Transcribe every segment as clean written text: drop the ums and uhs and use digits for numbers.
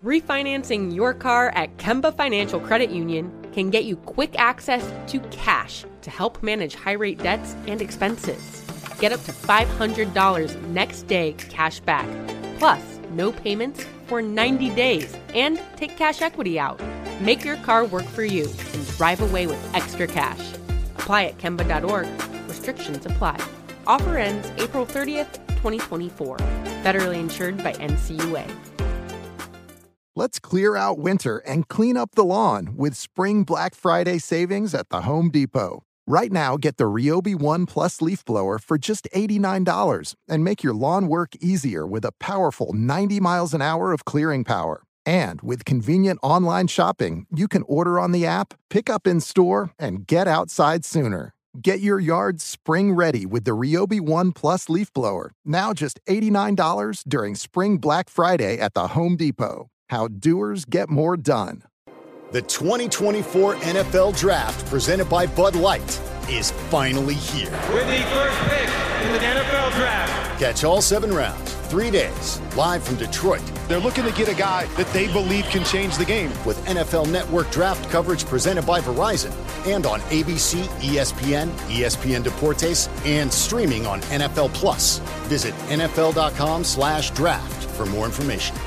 Refinancing your car at Kemba Financial Credit Union can get you quick access to cash to help manage high-rate debts and expenses. Get up to $500 next day cash back, plus no payments for 90 days, and take cash equity out. Make your car work for you and drive away with extra cash. Apply at Kemba.org. Restrictions apply. Offer ends April 30th, 2024. Federally insured by NCUA. Let's clear out winter and clean up the lawn with Spring Black Friday savings at the Home Depot. Right now, get the Ryobi One Plus leaf blower for just $89 and make your lawn work easier with a powerful 90 miles an hour of clearing power. And with convenient online shopping, you can order on the app, pick up in store, and get outside sooner. Get your yard spring ready with the Ryobi One Plus leaf blower, now just $89 during Spring Black Friday at the Home Depot. How doers get more done. The 2024 NFL Draft, presented by Bud Light, is finally here. With the first pick in the NFL Draft. Catch all 7 rounds, 3 days, live from Detroit. They're looking to get a guy that they believe can change the game. With NFL Network draft coverage presented by Verizon and on ABC, ESPN, ESPN Deportes, and streaming on NFL Plus. Visit NFL.com/draft for more information.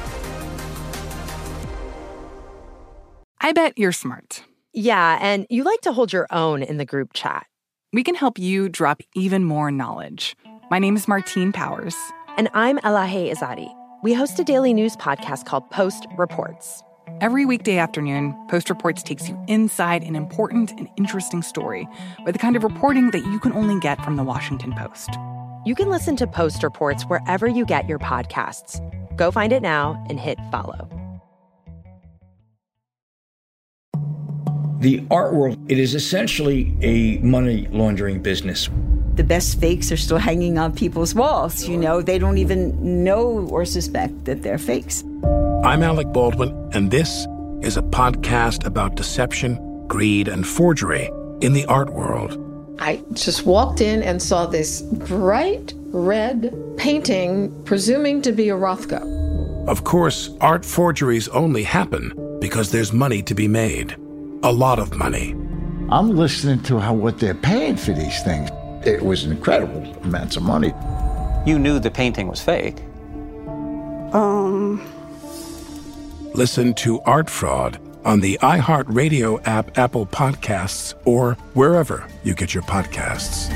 I bet you're smart. Yeah, and you like to hold your own in the group chat. We can help you drop even more knowledge. My name is Martine Powers. And I'm Elahe Izadi. We host a daily news podcast called Post Reports. Every weekday afternoon, Post Reports takes you inside an important and interesting story with the kind of reporting that you can only get from the Washington Post. You can listen to Post Reports wherever you get your podcasts. Go find it now and hit follow. The art world, it is essentially a money laundering business. The best fakes are still hanging on people's walls. You know, they don't even know or suspect that they're fakes. I'm Alec Baldwin, and this is a podcast about deception, greed, and forgery in the art world. I just walked in and saw this bright red painting, presuming to be a Rothko. Of course, art forgeries only happen because there's money to be made. A lot of money. I'm listening to what they're paying for these things. It was incredible amounts of money. You knew the painting was fake. Listen to Art Fraud on the iHeartRadio app, Apple Podcasts, or wherever you get your podcasts.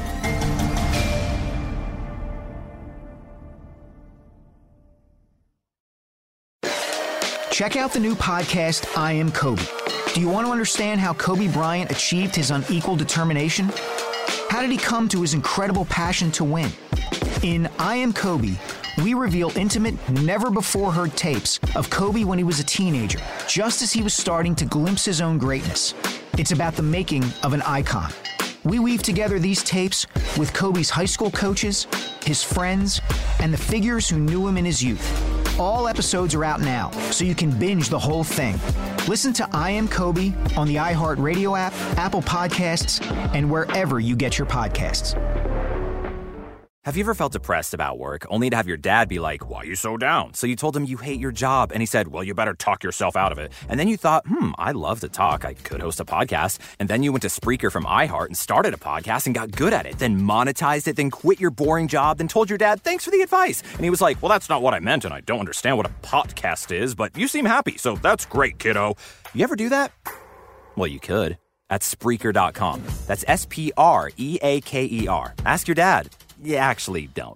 Check out the new podcast, I Am Kobe. Do you want to understand how Kobe Bryant achieved his unequal determination? How did he come to his incredible passion to win? In I Am Kobe, we reveal intimate, never-before-heard tapes of Kobe when he was a teenager, just as he was starting to glimpse his own greatness. It's about the making of an icon. We weave together these tapes with Kobe's high school coaches, his friends, and the figures who knew him in his youth. All episodes are out now, so you can binge the whole thing. Listen to I Am Kobe on the iHeartRadio app, Apple Podcasts, and wherever you get your podcasts. Have you ever felt depressed about work, only to have your dad be like, "Why are you so down?" So you told him you hate your job, and he said, "Well, you better talk yourself out of it." And then you thought, I love to talk. I could host a podcast. And then you went to Spreaker from iHeart and started a podcast and got good at it, then monetized it, then quit your boring job, then told your dad, "Thanks for the advice." And he was like, "Well, that's not what I meant, and I don't understand what a podcast is, but you seem happy, so that's great, kiddo." You ever do that? Well, you could. At Spreaker.com. That's Spreaker. Ask your dad. You actually don't.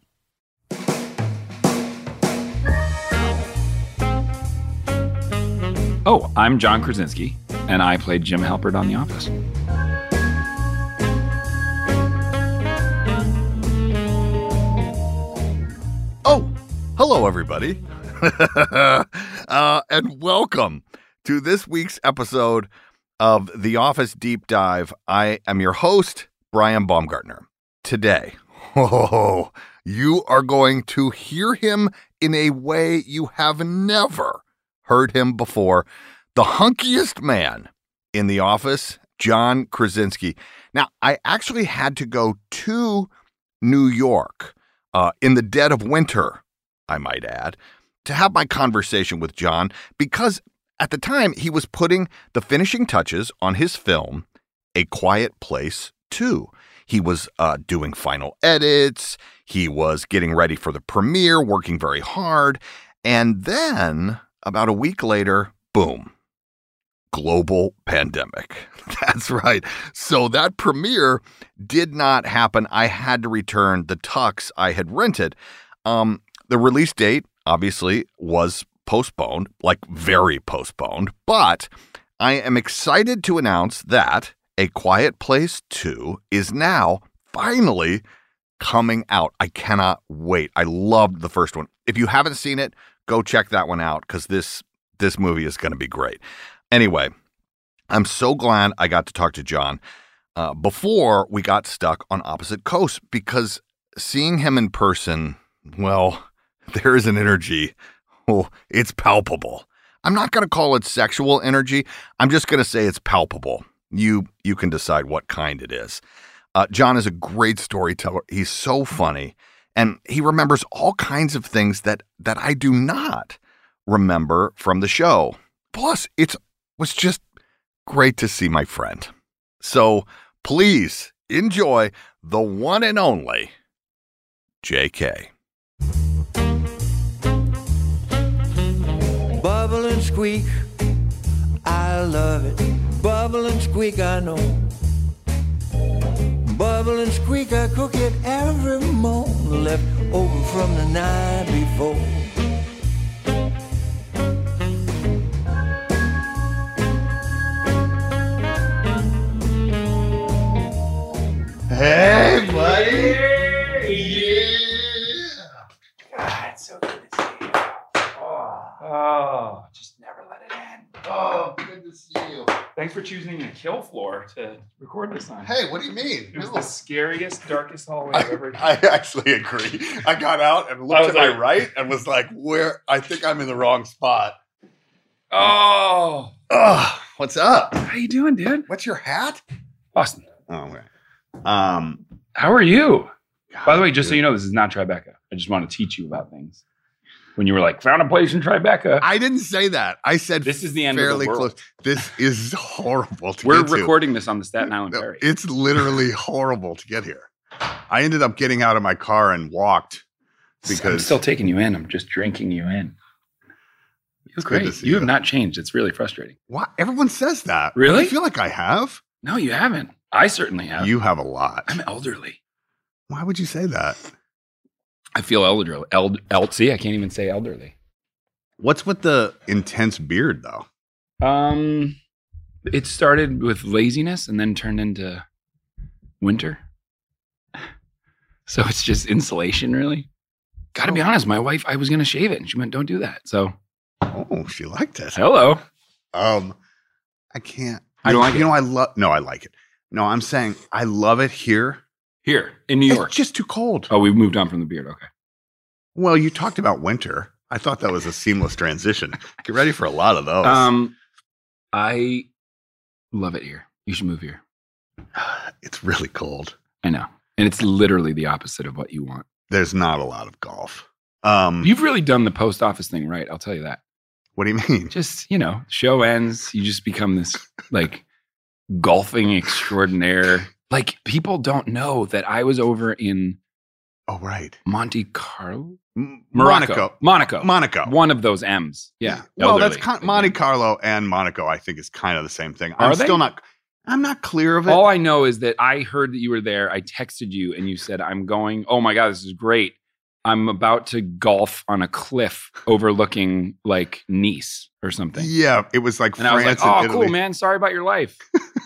Oh, I'm John Krasinski, and I played Jim Halpert on The Office. Oh, hello, everybody. And welcome to this week's episode of The Office Deep Dive. I am your host, Brian Baumgartner. Today, you are going to hear him in a way you have never heard him before. The hunkiest man in The Office, John Krasinski. Now, I actually had to go to New York in the dead of winter, I might add, to have my conversation with John because at the time he was putting the finishing touches on his film, A Quiet Place 2. He was doing final edits. He was getting ready for the premiere, working very hard. And then about a week later, boom, global pandemic. That's right. So that premiere did not happen. I had to return the tux I had rented. The release date, obviously, was postponed, like very postponed. But I am excited to announce that A Quiet Place 2 is now finally coming out. I cannot wait. I loved the first one. If you haven't seen it, go check that one out because this movie is going to be great. Anyway, I'm so glad I got to talk to John before we got stuck on opposite coasts because seeing him in person, well, there is an energy. Oh, it's palpable. I'm not going to call it sexual energy. I'm just going to say it's palpable. You can decide what kind it is. John is a great storyteller. He's so funny. And he remembers all kinds of things that I do not remember from the show. Plus, it was just great to see my friend. So please enjoy the one and only JK. Bubble and squeak, I love it. Bubble and squeak, I know. Bubble and squeak, I cook it every morning, left over from the night before. Hey, buddy. Yeah. God, it's so good to see you. Oh, just never let it end. Oh, good to see you. Thanks for choosing a kill floor to record this on. Hey, what do you mean? It was the scariest, darkest hallway I've ever. I actually agree. I got out and looked to my right and was like, "Where? I think I'm in the wrong spot." Oh, what's up? How you doing, dude? What's your hat? Austin. Oh, okay. How are you? God, by the way, just so you know, this is not Tribeca. I just want to teach you about things. When you were like, found a place in Tribeca. I didn't say that. I said this is the end of the world. Close. This is horrible to We're get to. recording this on the Staten Island Ferry. It's literally horrible to get here. I ended up getting out of my car and walked because I'm still taking you in. I'm just drinking you in. It's great. You have not changed. It's really frustrating. What? Everyone says that. Really? I feel like I have. No, you haven't. I certainly have. You have a lot. I'm elderly. Why would you say that? I feel elderly. See, I can't even say elderly. What's with the intense beard, though? It started with laziness and then turned into winter. So it's just insulation, really. Got to be honest, my wife, I was going to shave it, and she went, "Don't do that." So, she liked it. Hello. I can't. I don't like it. You know, I like it. No, I'm saying I love it here. Here in New York. It's just too cold. Oh, we've moved on from the beard. Okay. Well, you talked about winter. I thought that was a seamless transition. Get ready for a lot of those. I love it here. You should move here. It's really cold. I know. And it's literally the opposite of what you want. There's not a lot of golf. You've really done the post office thing right. I'll tell you that. What do you mean? Just, show ends. You just become this like golfing extraordinaire. Like people don't know that I was over in Monte Carlo? Monaco. One of those M's. Yeah. Well, that's Monte Carlo and Monaco, I think, is kind of the same thing. I'm not clear of it. All I know is that I heard that you were there. I texted you and you said, I'm going, oh my God, this is great. I'm about to golf on a cliff overlooking like Nice or something. Yeah, it was like and France I was like, oh, cool, man. Sorry about your life.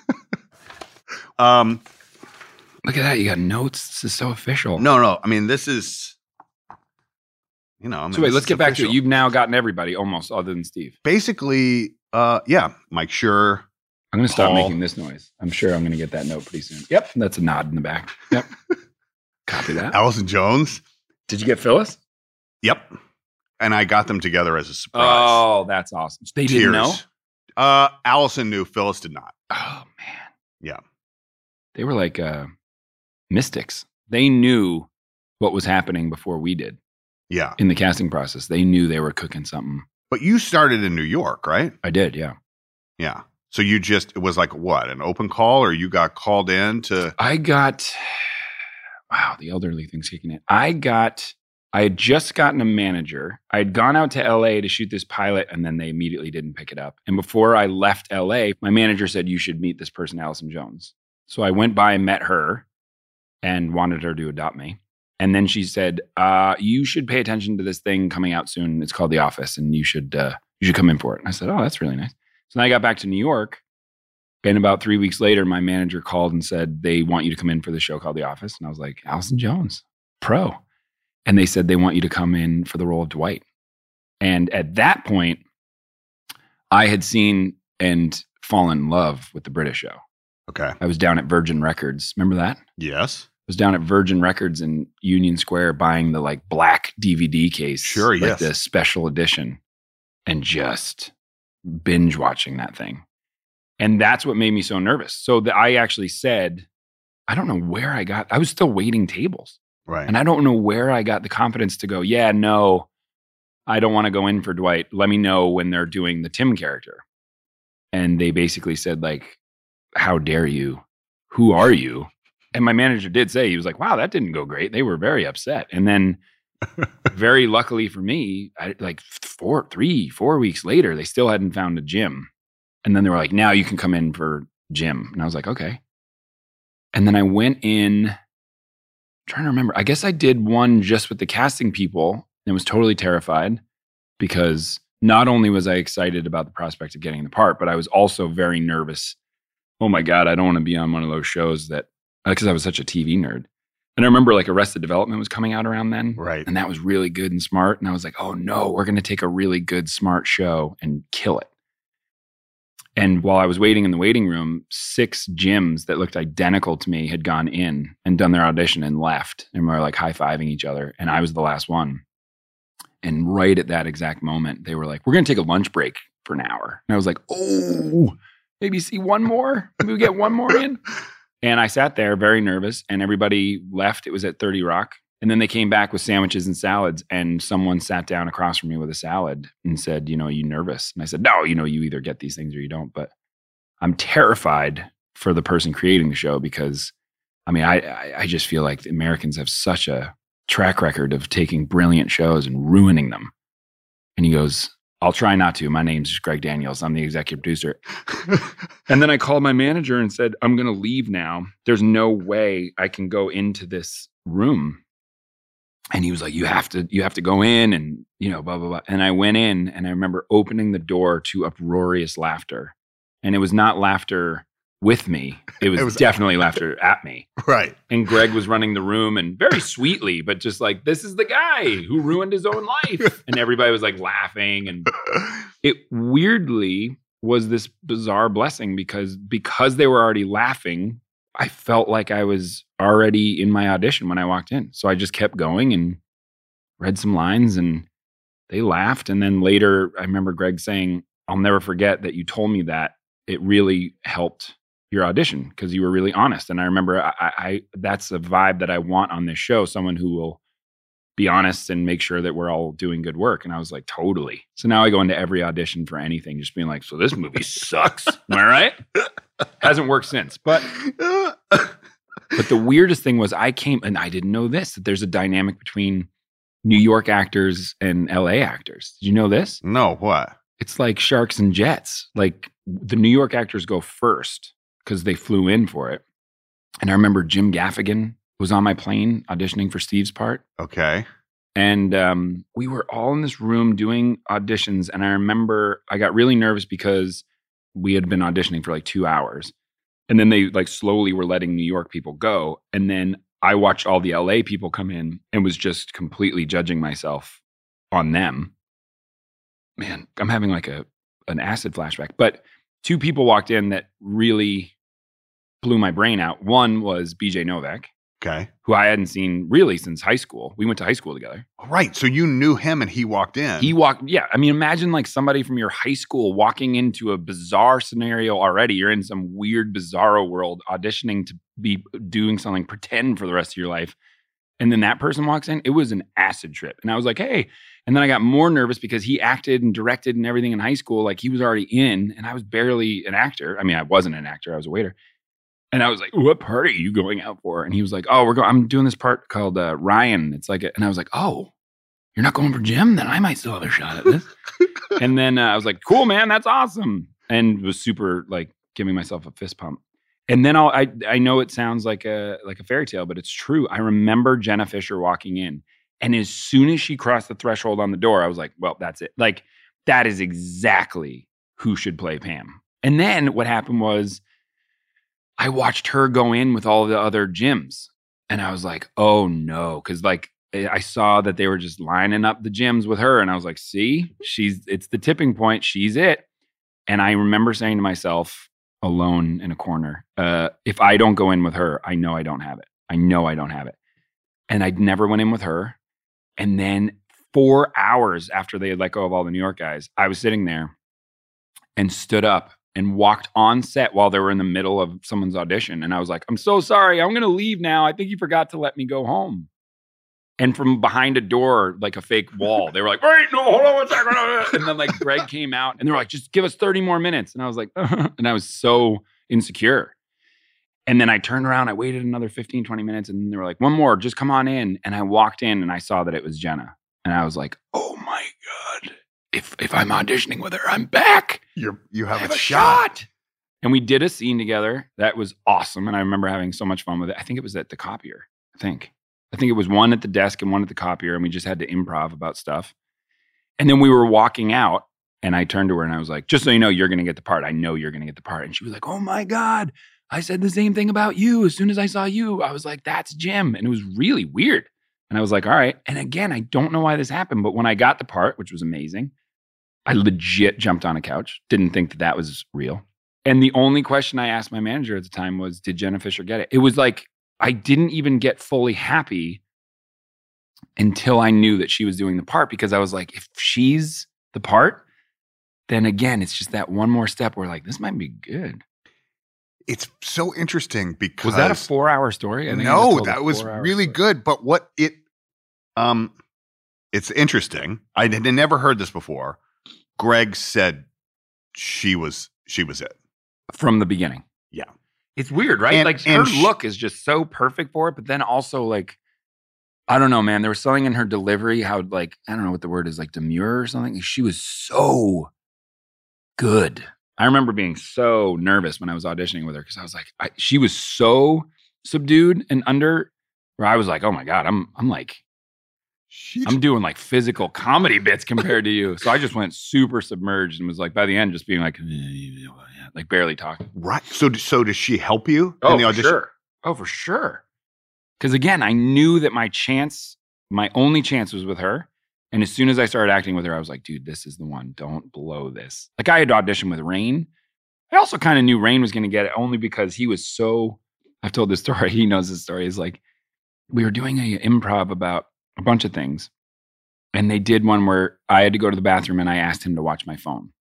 Look at that. You got notes. This is so official. No. I mean, this is, so wait, let's get back to it. You've now gotten everybody almost other than Steve. Basically, Mike Schur. I'm going to stop making this noise. I'm sure I'm going to get that note pretty soon. Yep. That's a nod in the back. Yep. Copy that. Allison Jones. Did you get Phyllis? Yep. And I got them together as a surprise. Oh, that's awesome. They didn't know? Allison knew. Phyllis did not. Oh, man. Yeah. They were like mystics. They knew what was happening before we did. Yeah. In the casting process. They knew they were cooking something. But you started in New York, right? I did, yeah. Yeah. So it was like what, an open call, or you got called in to? Wow, the elderly thing's kicking in. I had just gotten a manager. I had gone out to LA to shoot this pilot, and then they immediately didn't pick it up. And before I left LA, my manager said, you should meet this person, Allison Jones. So I went by and met her and wanted her to adopt me. And then she said, you should pay attention to this thing coming out soon. It's called The Office, and you should come in for it. And I said, oh, that's really nice. So then I got back to New York, and about 3 weeks later, my manager called and said, they want you to come in for the show called The Office. And I was like, Allison Jones, pro. And they said they want you to come in for the role of Dwight. And at that point, I had seen and fallen in love with the British show. Okay. I was down at Virgin Records. Remember that? Yes. I was down at Virgin Records in Union Square buying the like black DVD case. Sure, like yes. The special edition, and just binge watching that thing. And that's what made me so nervous. So I actually said, I don't know where I was still waiting tables. Right. And I don't know where I got the confidence to go, yeah, no, I don't want to go in for Dwight. Let me know when they're doing the Tim character. And they basically said, like, how dare you? Who are you? And my manager did say, he was like, wow, that didn't go great. They were very upset. And then very luckily for me, like 4 weeks later, they still hadn't found a Jim. And then they were like, now you can come in for Jim. And I was like, okay. And then I went in, trying to remember. I guess I did one just with the casting people and was totally terrified because not only was I excited about the prospect of getting the part, but I was also very nervous. Oh my God, I don't want to be on one of those shows because I was such a TV nerd. And I remember like Arrested Development was coming out around then. Right. And that was really good and smart. And I was like, oh no, we're going to take a really good, smart show and kill it. And while I was waiting in the waiting room, 6 Jims that looked identical to me had gone in and done their audition and left. And we were like high-fiving each other. And I was the last one. And right at that exact moment, they were like, we're going to take a lunch break for an hour. And I was like, oh, maybe see one more? Maybe we get one more in? And I sat there very nervous, and everybody left. It was at 30 Rock. And then they came back with sandwiches and salads, and someone sat down across from me with a salad and said, are you nervous? And I said, no, you either get these things or you don't. But I'm terrified for the person creating the show because, I just feel like the Americans have such a track record of taking brilliant shows and ruining them. And he goes, I'll try not to. My name's Greg Daniels. I'm the executive producer. And then I called my manager and said, I'm going to leave now. There's no way I can go into this room. And he was like, you have to go in and, blah, blah, blah. And I went in and I remember opening the door to uproarious laughter. And it was not laughter with me. It was definitely laughter at me. Right. And Greg was running the room and very sweetly, but just like, this is the guy who ruined his own life. And everybody was like laughing. And it weirdly was this bizarre blessing because they were already laughing, I felt like I was already in my audition when I walked in. So I just kept going and read some lines and they laughed. And then later I remember Greg saying, I'll never forget that you told me that. It really helped your audition because you were really honest. And I remember I that's a vibe that I want on this show, someone who will be honest and make sure that we're all doing good work. And I was like, totally. So now I go into every audition for anything, just being like, so this movie sucks. Am I right? Hasn't worked since. But the weirdest thing was I came, and I didn't know this, that there's a dynamic between New York actors and LA actors. Did you know this? No, what? It's like sharks and jets. Like the New York actors go first because they flew in for it. And I remember Jim Gaffigan was on my plane auditioning for Steve's part. Okay. And we were all in this room doing auditions. And I remember I got really nervous because we had been auditioning for like 2 hours. And then they like slowly were letting New York people go. And then I watched all the LA people come in and was just completely judging myself on them. Man, I'm having like an acid flashback. But 2 people walked in that really blew my brain out. One was BJ Novak. Okay. Who I hadn't seen really since high school. We went to high school together. Right. So you knew him and he walked in. Yeah. I mean, imagine like somebody from your high school walking into a bizarre scenario already. You're in some weird, bizarro world auditioning to be doing something, pretend for the rest of your life. and then that person walks in, it was an acid trip. And I was like, hey. And then I got more nervous because he acted and directed and everything in high school. Like he was already in, and I was barely an actor. I mean, I wasn't an actor. I was a waiter. And I was like, what part are you going out for? And he was like, oh, I'm doing this part called Ryan. It's like, and I was like, oh, you're not going for Jim? Then I might still have a shot at this. And then I was like, cool, man, that's awesome. And was super like giving myself a fist pump. And then I know it sounds like a fairy tale, but it's true. I remember Jenna Fischer walking in. And as soon as she crossed the threshold on the door, I was like, well, that's it. Like, that is exactly who should play Pam. And then what happened was I watched her go in with all the other Jims. And I was like, oh no. Because like I saw that they were just lining up the Jims with her. And I was like, see, it's the tipping point. She's it. And I remember saying to myself alone in a corner, if I don't go in with her, I know I don't have it. I know I don't have it. And I never went in with her. And then 4 hours after they had let go of all the New York guys, I was sitting there and stood up and walked on set while they were in the middle of someone's audition. And I was like, I'm so sorry. I'm going to leave now. I think you forgot to let me go home. And from behind a door, like a fake wall, they were like, wait, no, hold on one second. And then like Greg came out and they were like, just give us 30 more minutes. And I was like, and I was so insecure. And then I turned around, I waited another 15, 20 minutes, and they were like, one more, just come on in. And I walked in and I saw that it was Jenna. And I was like, oh my God, if I'm auditioning with her, I'm back. You have a shot. And we did a scene together. That was awesome. And I remember having so much fun with it. I think it was at the copier, I think it was one at the desk and one at the copier. And we just had to improv about stuff. And then we were walking out and I turned to her and I was like, just so you know, you're going to get the part. I know you're going to get the part. And she was like, oh my God. I said the same thing about you. As soon as I saw you, I was like, that's Jim. And it was really weird. And I was like, all right. And again, I don't know why this happened, but when I got the part, which was amazing, I legit jumped on a couch. Didn't think that was real. And the only question I asked my manager at the time was, did Jenna Fischer get it? It was like, I didn't even get fully happy until I knew that she was doing the part, because I was like, if she's the part, then again, it's just that one more step where like, this might be good. It's so interesting because... Was that a 4-hour story? No, that was really good. But what it's interesting. I had never heard this before. Greg said she was it. From the beginning. Yeah. It's weird, right? Her look is just so perfect for it. But then also like, I don't know, man. There was something in her delivery, how like, I don't know what the word is, like demure or something. She was so good. I remember being so nervous when I was auditioning with her because I was like, she was so subdued and under, where I was like, oh my God, I'm doing like physical comedy bits compared to you. So I just went super submerged and was like, by the end, just being like barely talking. Right. So does she help you in the audition? Sure. Oh, for sure. Because again, I knew that my only chance was with her. And as soon as I started acting with her, I was like, dude, this is the one. Don't blow this. Like I had auditioned with Rain. I also kind of knew Rain was going to get it only because he was so, I've told this story. He knows this story. Is like, we were doing an improv about a bunch of things. And they did one where I had to go to the bathroom and I asked him to watch my phone.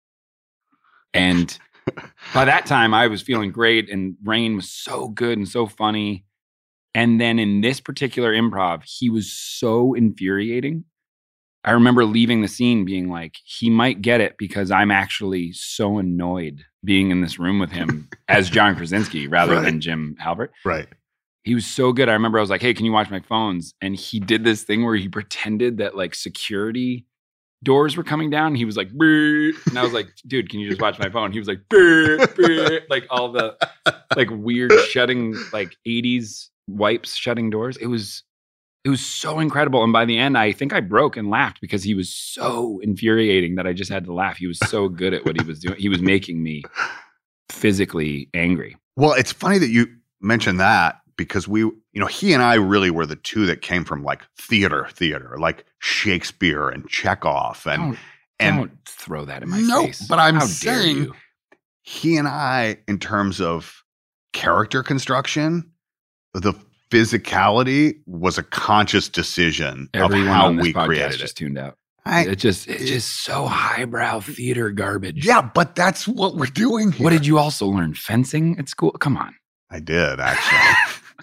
And by that time I was feeling great and Rain was so good and so funny. And then in this particular improv, he was so infuriating. I remember leaving the scene being like, he might get it because I'm actually so annoyed being in this room with him as John Krasinski rather than Jim Halpert. Right. He was so good. I remember I was like, hey, can you watch my phones? And he did this thing where he pretended that like security doors were coming down. He was like, brr. And I was like, dude, can you just watch my phone? He was like, brr, brr. Like all the like weird shutting, like 80s wipes shutting doors. It was so incredible. And by the end, I think I broke and laughed because he was so infuriating that I just had to laugh. He was so good at what he was doing. He was making me physically angry. Well, it's funny that you mentioned that because he and I really were the two that came from like theater, like Shakespeare and Chekhov. And don't throw that in my face. No, but I'm saying he and I, in terms of character construction, the physicality was a conscious decision of how we created it. Just tuned out. It's just so highbrow theater garbage. Yeah, but that's what we're doing here. What did you also learn? Fencing at school? Come on. I did, actually.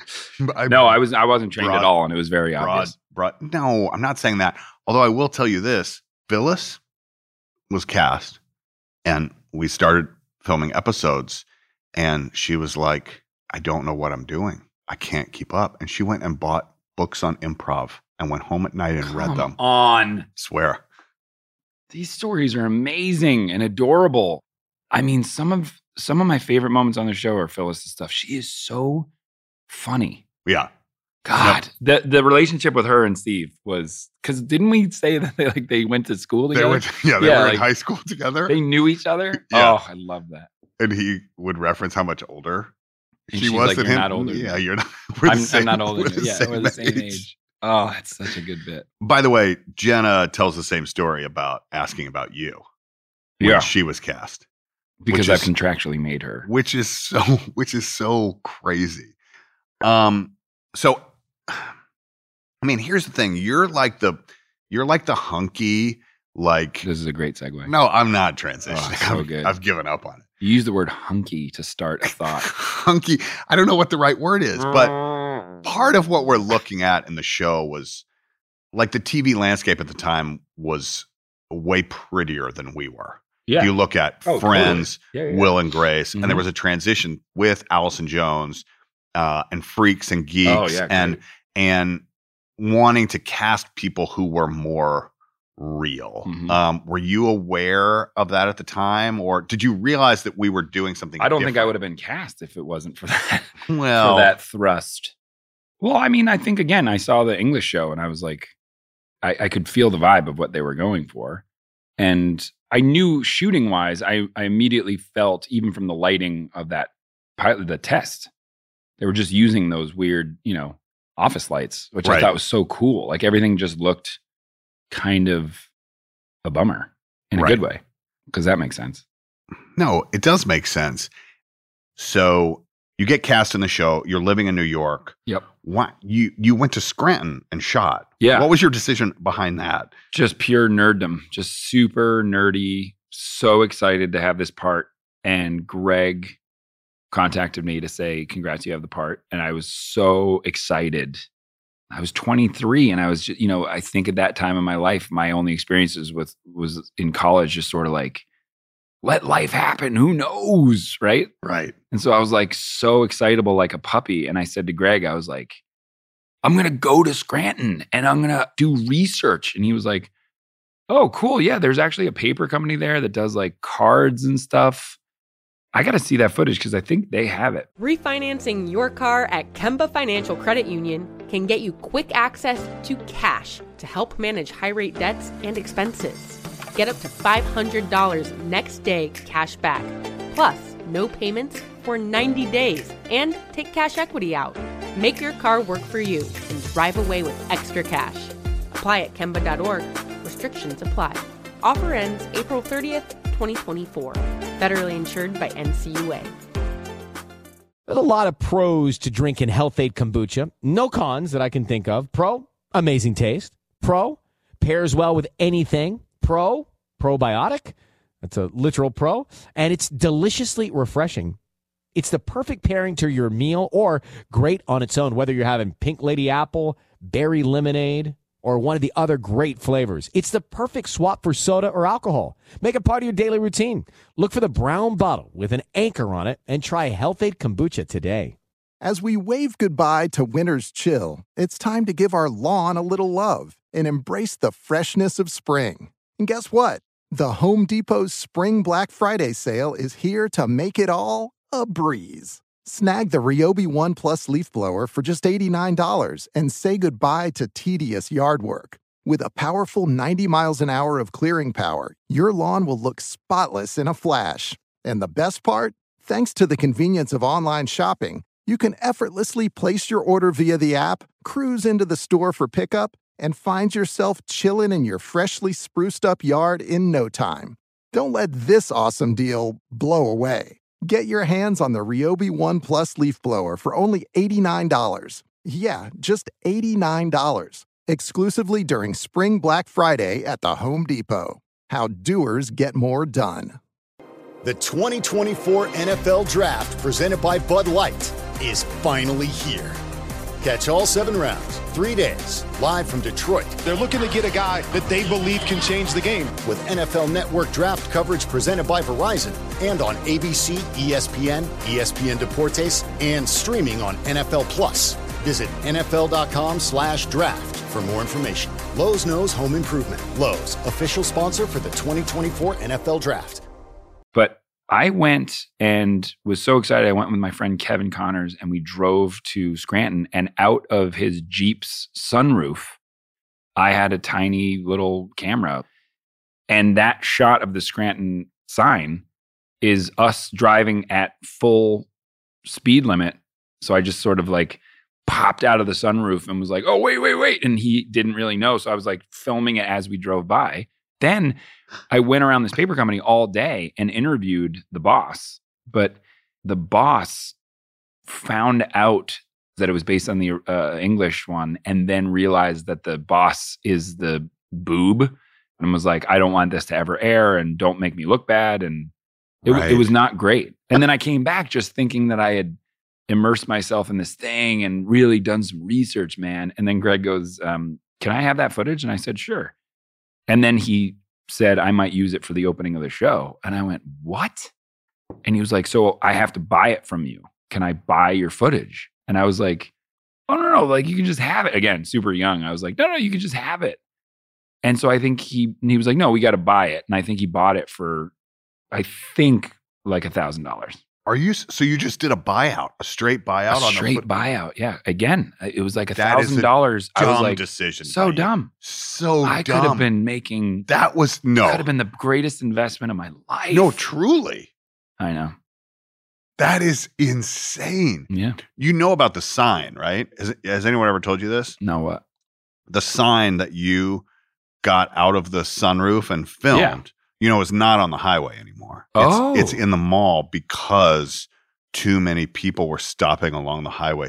No, I wasn't trained at all, and it was very obvious. No, I'm not saying that. Although I will tell you this, Phyllis was cast, and we started filming episodes, and she was like, I don't know what I'm doing. I can't keep up. And she went and bought books on improv and went home at night and read them. Swear. These stories are amazing and adorable. I mean, some of my favorite moments on the show are Phyllis's stuff. She is so funny. Yeah. God, the relationship with her and Steve was, because didn't we say that they went to school together? They were in high school together. They knew each other. Yeah. Oh, I love that. And he would reference how much older and she was like, than you're him. Not older. Yeah, you're not. I'm not older. Yeah, we're the same age. Oh, that's such a good bit. By the way, Jenna tells the same story about asking about you when she was cast. Because I've contractually made her. Which is so crazy. So I mean, here's the thing. You're like the hunky, like. This is a great segue. No, I'm not transitioning. Oh, so good. I've given up on it. You use the word hunky to start a thought. Hunky. I don't know what the right word is, but part of what we're looking at in the show was like the TV landscape at the time was way prettier than we were. Yeah. If you look at Friends, totally. Will and Grace, and there was a transition with Allison Jones and Freaks and Geeks and wanting to cast people who were more real. Were you aware of that at the time, or did you realize that we were doing something I don't different? think I would have been cast if it wasn't for that. Well, for that thrust. Well, I mean, I think, again, I saw the English show and I was like, I could feel the vibe of what they were going for. And I knew shooting wise, I immediately felt, even from the lighting of that pilot, the test, they were just using those weird, office lights, which I thought was so cool. Like everything just looked kind of a bummer in a good way, because that makes sense. No, it does make sense. So you get cast in the show. You're living in New York. Yep. What you went to Scranton and shot. Yeah. What was your decision behind that? Just pure nerddom, just super nerdy. So excited to have this part. And Greg contacted me to say, congrats, you have the part. And I was so excited. I was 23 and I was just, I think at that time in my life, my only experiences was in college, just sort of like, let life happen. Who knows? Right. Right. And so I was like so excitable, like a puppy. And I said to Greg, I was like, I'm going to go to Scranton and I'm going to do research. And he was like, oh, cool. Yeah. There's actually a paper company there that does like cards and stuff. I got to see that footage because I think they have it. Refinancing your car at Kemba Financial Credit Union can get you quick access to cash to help manage high-rate debts and expenses. Get up to $500 next day cash back, plus no payments for 90 days, and take cash equity out. Make your car work for you and drive away with extra cash. Apply at Kemba.org. Restrictions apply. Offer ends April 30th, 2024. Federally insured by NCUA. There's a lot of pros to drinking Health-Ade Kombucha. No cons that I can think of. Pro, amazing taste. Pro, pairs well with anything. Pro, probiotic. That's a literal pro. And it's deliciously refreshing. It's the perfect pairing to your meal or great on its own, whether you're having Pink Lady Apple, berry lemonade, or one of the other great flavors. It's the perfect swap for soda or alcohol. Make it part of your daily routine. Look for the brown bottle with an anchor on it and try Health-Ade Kombucha today. As we wave goodbye to winter's chill, it's time to give our lawn a little love and embrace the freshness of spring. And guess what? The Home Depot's Spring Black Friday sale is here to make it all a breeze. Snag the Ryobi One Plus leaf blower for just $89 and say goodbye to tedious yard work. With a powerful 90 miles an hour of clearing power, your lawn will look spotless in a flash. And the best part? Thanks to the convenience of online shopping, you can effortlessly place your order via the app, cruise into the store for pickup, and find yourself chilling in your freshly spruced up yard in no time. Don't let this awesome deal blow away. Get your hands on the Ryobi One Plus leaf blower for only $89. Yeah, just $89. Exclusively during Spring Black Friday at the Home Depot. How doers get more done. The 2024 NFL Draft, presented by Bud Light, is finally here. Catch all 7 rounds, 3 days, live from Detroit. They're looking to get a guy that they believe can change the game. With NFL Network draft coverage presented by Verizon and on ABC, ESPN, ESPN Deportes, and streaming on NFL Plus. Visit NFL.com/draft for more information. Lowe's knows home improvement. Lowe's, official sponsor for the 2024 NFL Draft. But I went and was so excited. I went with my friend Kevin Connors and we drove to Scranton, and out of his Jeep's sunroof, I had a tiny little camera. And that shot of the Scranton sign is us driving at full speed limit. So I just sort of like popped out of the sunroof and was like, oh, wait. And he didn't really know. So I was like filming it as we drove by. Then I went around this paper company all day and interviewed the boss. But the boss found out that it was based on the English one and then realized that the boss is the boob and was like, I don't want this to ever air and don't make me look bad. And it was not great. And then I came back just thinking that I had immersed myself in this thing and really done some research, man. And then Greg goes, can I have that footage? And I said, sure. And then he said, I might use it for the opening of the show. And I went, what? And he was like, so I have to buy it from you. Can I buy your footage? And I was like, oh, no, like you can just have it. Again, super young. I was like, no, you can just have it. And so I think he was like, no, we got to buy it. And I think he bought it for, I think like $1,000. Are you, so you just did a buyout, a straight buyout? A straight buyout, yeah. Again, it was like $1,000. I was like, decision. So dumb. So I could have been making. That was, no. Could have been the greatest investment of my life. No, truly. I know. That is insane. Yeah. You know about the sign, right? Has anyone ever told you this? No, what? The sign that you got out of the sunroof and filmed. Yeah. You know, it's not on the highway anymore. It's in the mall because too many people were stopping along the highway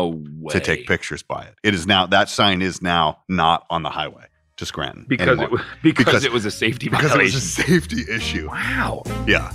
to take pictures by it. It is now, that sign is now not on the highway to Scranton because it was a safety violation. Because it was a safety issue. Wow. Yeah.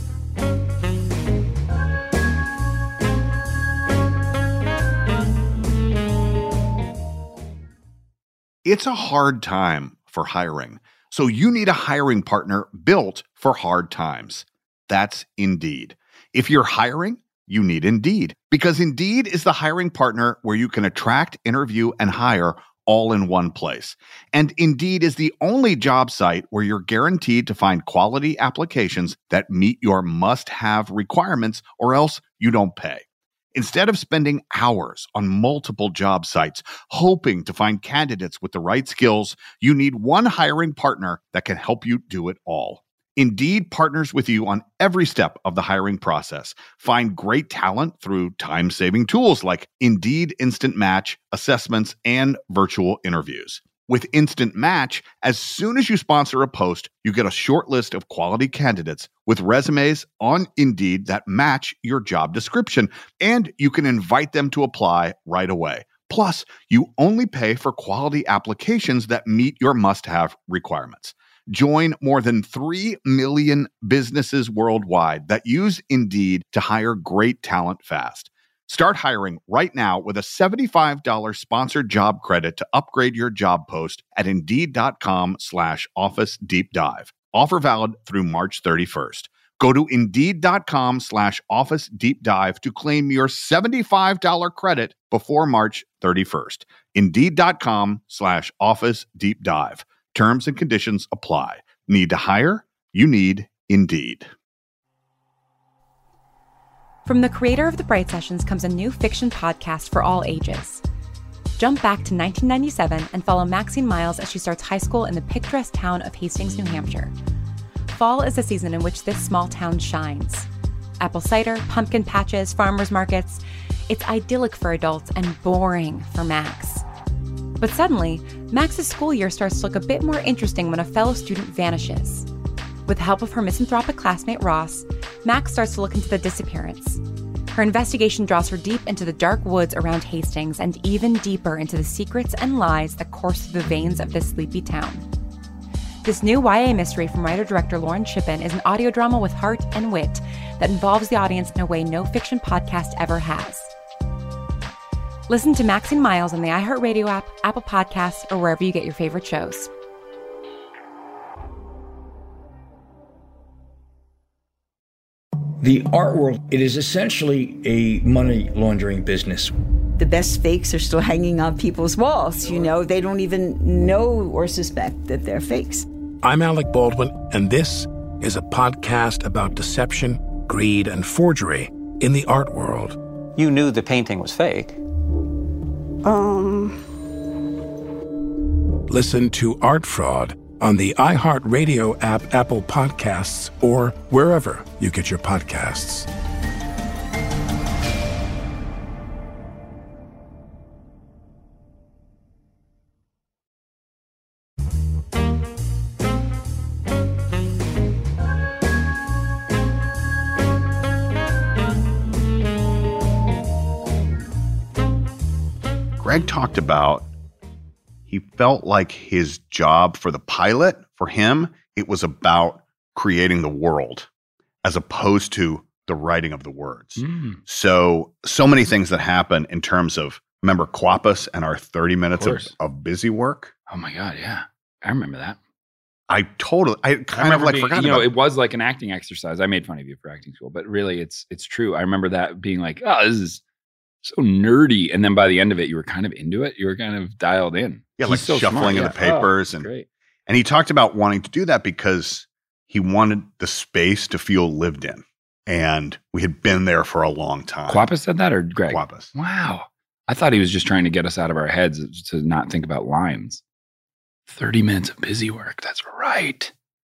It's a hard time for hiring. So you need a hiring partner built for hard times. That's Indeed. If you're hiring, you need Indeed, because Indeed is the hiring partner where you can attract, interview, and hire all in one place. And Indeed is the only job site where you're guaranteed to find quality applications that meet your must-have requirements, or else you don't pay. Instead of spending hours on multiple job sites hoping to find candidates with the right skills, you need one hiring partner that can help you do it all. Indeed partners with you on every step of the hiring process. Find great talent through time-saving tools like Indeed Instant Match, assessments, and virtual interviews. With Instant Match, as soon as you sponsor a post, you get a short list of quality candidates with resumes on Indeed that match your job description, and you can invite them to apply right away. Plus, you only pay for quality applications that meet your must-have requirements. Join more than 3 million businesses worldwide that use Indeed to hire great talent fast. Start hiring right now with a $75 sponsored job credit to upgrade your job post at Indeed.com/Office Deep Dive. Offer valid through March 31st. Go to Indeed.com/Office Deep Dive to claim your $75 credit before March 31st. Indeed.com/Office Deep Dive. Terms and conditions apply. Need to hire? You need Indeed. From the creator of The Bright Sessions comes a new fiction podcast for all ages. Jump back to 1997 and follow Maxine Miles as she starts high school in the picturesque town of Hastings, New Hampshire. Fall is the season in which this small town shines. Apple cider, pumpkin patches, farmers markets. It's idyllic for adults and boring for Max. But suddenly, Max's school year starts to look a bit more interesting when a fellow student vanishes. With the help of her misanthropic classmate Ross, Max starts to look into the disappearance. Her investigation draws her deep into the dark woods around Hastings and even deeper into the secrets and lies that course through the veins of this sleepy town. This new YA mystery from writer-director Lauren Shippen is an audio drama with heart and wit that involves the audience in a way no fiction podcast ever has. Listen to Maxine Miles on the iHeartRadio app, Apple Podcasts, or wherever you get your favorite shows. The art world, it is essentially a money laundering business. The best fakes are still hanging on people's walls. They don't even know or suspect that they're fakes. I'm Alec Baldwin, and this is a podcast about deception, greed, and forgery in the art world. You knew the painting was fake. Listen to Art Fraud on the iHeartRadio app, Apple Podcasts, or wherever you get your podcasts. Greg talked about he felt like his job for the pilot, for him, it was about creating the world as opposed to the writing of the words. So many things that happen in terms of, remember Quapis and our 30 minutes of busy work? Oh my God, yeah. I remember that. I kind of forgot about it. It was like an acting exercise. I made fun of you for acting school, but really it's true. I remember that being like, oh, this is so nerdy. And then by the end of it, you were kind of into it. You were kind of dialed in. Yeah, like so shuffling in the papers. And he talked about wanting to do that because he wanted the space to feel lived in. And we had been there for a long time. Quapis said that, or Greg? Quapis. Wow. I thought he was just trying to get us out of our heads to not think about lines. 30 minutes of busy work. That's right.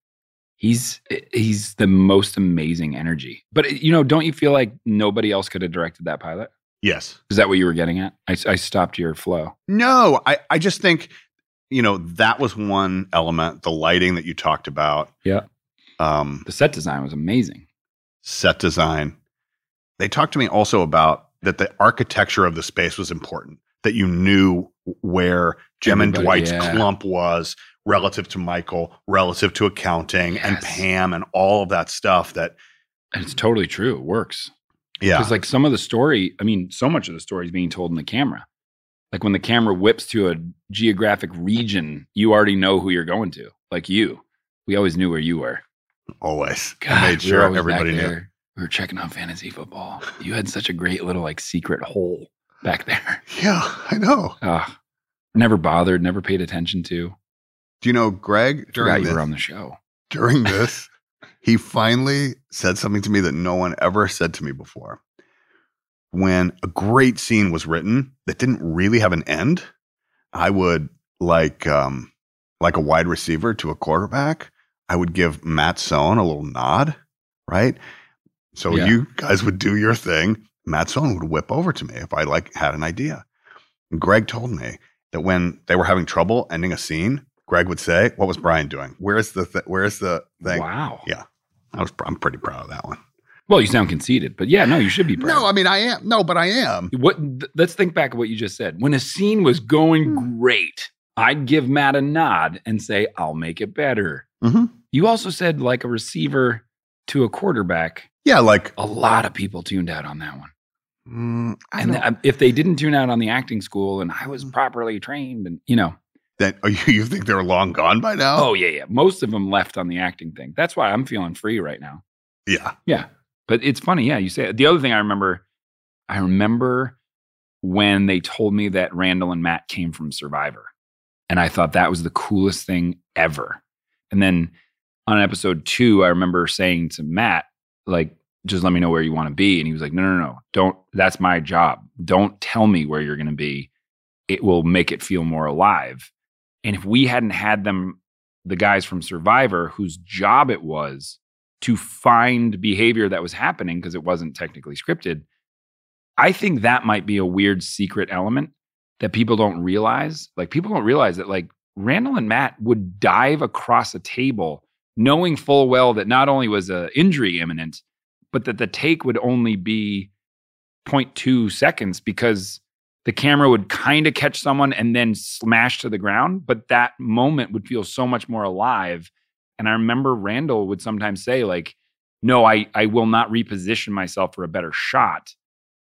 He's the most amazing energy. But, don't you feel like nobody else could have directed that pilot? Yes. Is that what you were getting at? I stopped your flow. No, I just think, that was one element, the lighting that you talked about. Yeah. The set design was amazing. Set design. They talked to me also about that the architecture of the space was important, that you knew where Jem and Dwight's clump was relative to Michael, relative to accounting and Pam and all of that stuff. And it's totally true. It works. Yeah. Because like some of the story, so much of the story is being told in the camera. Like when the camera whips to a geographic region, you already know who you're going to. Like you. We always knew where you were. Always. God, I made sure everybody knew. We were checking on fantasy football. You had such a great little secret hole back there. Yeah, I know. Never bothered, never paid attention to. Do you know Greg? You were on the show. During this, he finally said something to me that no one ever said to me before. When a great scene was written that didn't really have an end, I would, like a wide receiver to a quarterback, I would give Matt Sohn a little nod, right? So you guys would do your thing. Matt Sohn would whip over to me if I had an idea. And Greg told me that when they were having trouble ending a scene, Greg would say, "What was Brian doing? Where's the thing?" Wow. Yeah. I'm pretty proud of that one. Well, you sound conceited, but you should be proud. No, I am. No, but I am. Let's think back of what you just said. When a scene was going great, I'd give Matt a nod and say, "I'll make it better." Mm-hmm. You also said like a receiver to a quarterback. Yeah, like a lot of people tuned out on that one. If they didn't tune out on the acting school and I was properly trained and, Then you think they're long gone by now? Oh, yeah. Most of them left on the acting thing. That's why I'm feeling free right now. Yeah. Yeah. But it's funny. Yeah, you say it. The other thing I remember when they told me that Randall and Matt came from Survivor. And I thought that was the coolest thing ever. And then on episode 2, I remember saying to Matt, just let me know where you want to be. And he was like, no, don't, that's my job. Don't tell me where you're going to be. It will make it feel more alive. And if we hadn't had them, the guys from Survivor, whose job it was to find behavior that was happening because it wasn't technically scripted, I think that might be a weird secret element that people don't realize. People don't realize that Randall and Matt would dive across a table knowing full well that not only was an injury imminent, but that the take would only be 0.2 seconds because the camera would kind of catch someone and then smash to the ground. But that moment would feel so much more alive. And I remember Randall would sometimes say no, I will not reposition myself for a better shot.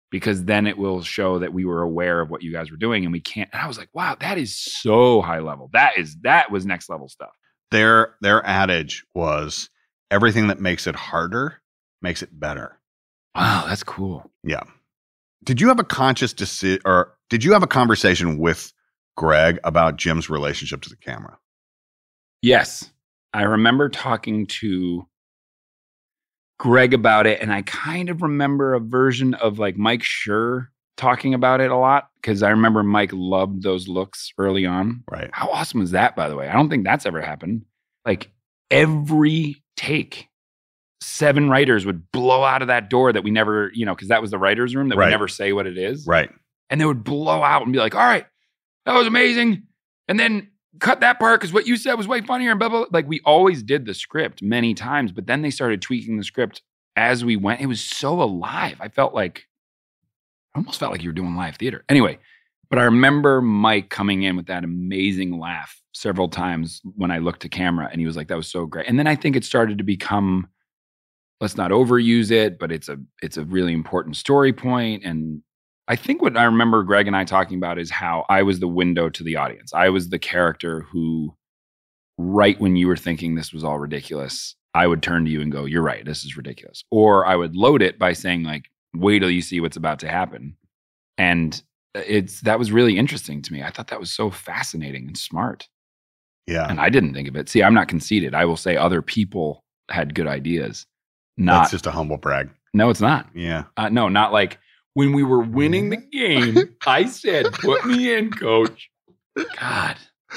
because then it will show that we were aware of what you guys were doing, and we can't. And I was like, wow, that is so high level. That was next level stuff. Their adage was everything that makes it harder makes it better. Wow, that's cool. Yeah. Did you have a conscious decision, or did you have a conversation with Greg about Jim's relationship to the camera? Yes. I remember talking to Greg about it, and I kind of remember a version of like Mike Schur talking about it a lot, because I remember Mike loved those looks early on. Right. How awesome was that, by the way? I don't think that's ever happened. Like every take, 7 writers would blow out of that door that we never, because that was the writer's room that we never say what it is. Right. And they would blow out and be like, all right, that was amazing. And then cut that part because what you said was way funnier and blah, blah, blah. Like we always did the script many times, but then they started tweaking the script as we went. It was so alive. I almost felt like you were doing live theater. Anyway, but I remember Mike coming in with that amazing laugh several times when I looked to camera, and he was like, that was so great. And then I think it started to become, let's not overuse it, but it's a really important story point. And I think what I remember Greg and I talking about is how I was the window to the audience. I was the character who, right when you were thinking this was all ridiculous, I would turn to you and go, you're right, this is ridiculous. Or I would load it by saying like, wait till you see what's about to happen. And that was really interesting to me. I thought that was so fascinating and smart. Yeah. And I didn't think of it. See, I'm not conceited. I will say other people had good ideas. That's just a humble brag. No, it's not. Yeah. No, not like, when we were winning the game, I said, put me in, coach. God.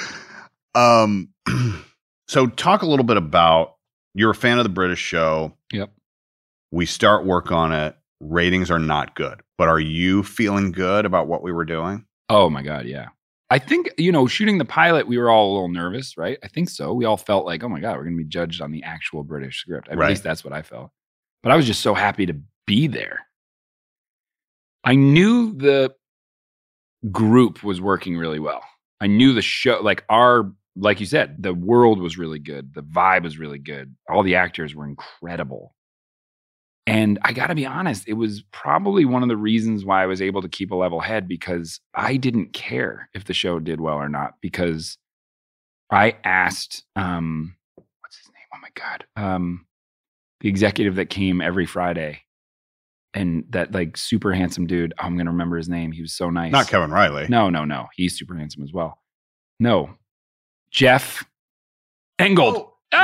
So talk a little bit about, you're a fan of the British show. Yep. We start work on it. Ratings are not good. But are you feeling good about what we were doing? Oh, my God, yeah. I think, shooting the pilot, we were all a little nervous, right? I think so. We all felt like, oh, my God, we're going to be judged on the actual British script. At least that's what I felt. But I was just so happy to be there. I knew the group was working really well. I knew the show, like you said, the world was really good. The vibe was really good. All the actors were incredible. And I got to be honest, it was probably one of the reasons why I was able to keep a level head, because I didn't care if the show did well or not, because I asked, what's his name? Oh my God. The executive that came every Friday. And that like super handsome dude, I'm going to remember his name. He was so nice. Not Kevin Riley. No. He's super handsome as well. No. Jeff Engold.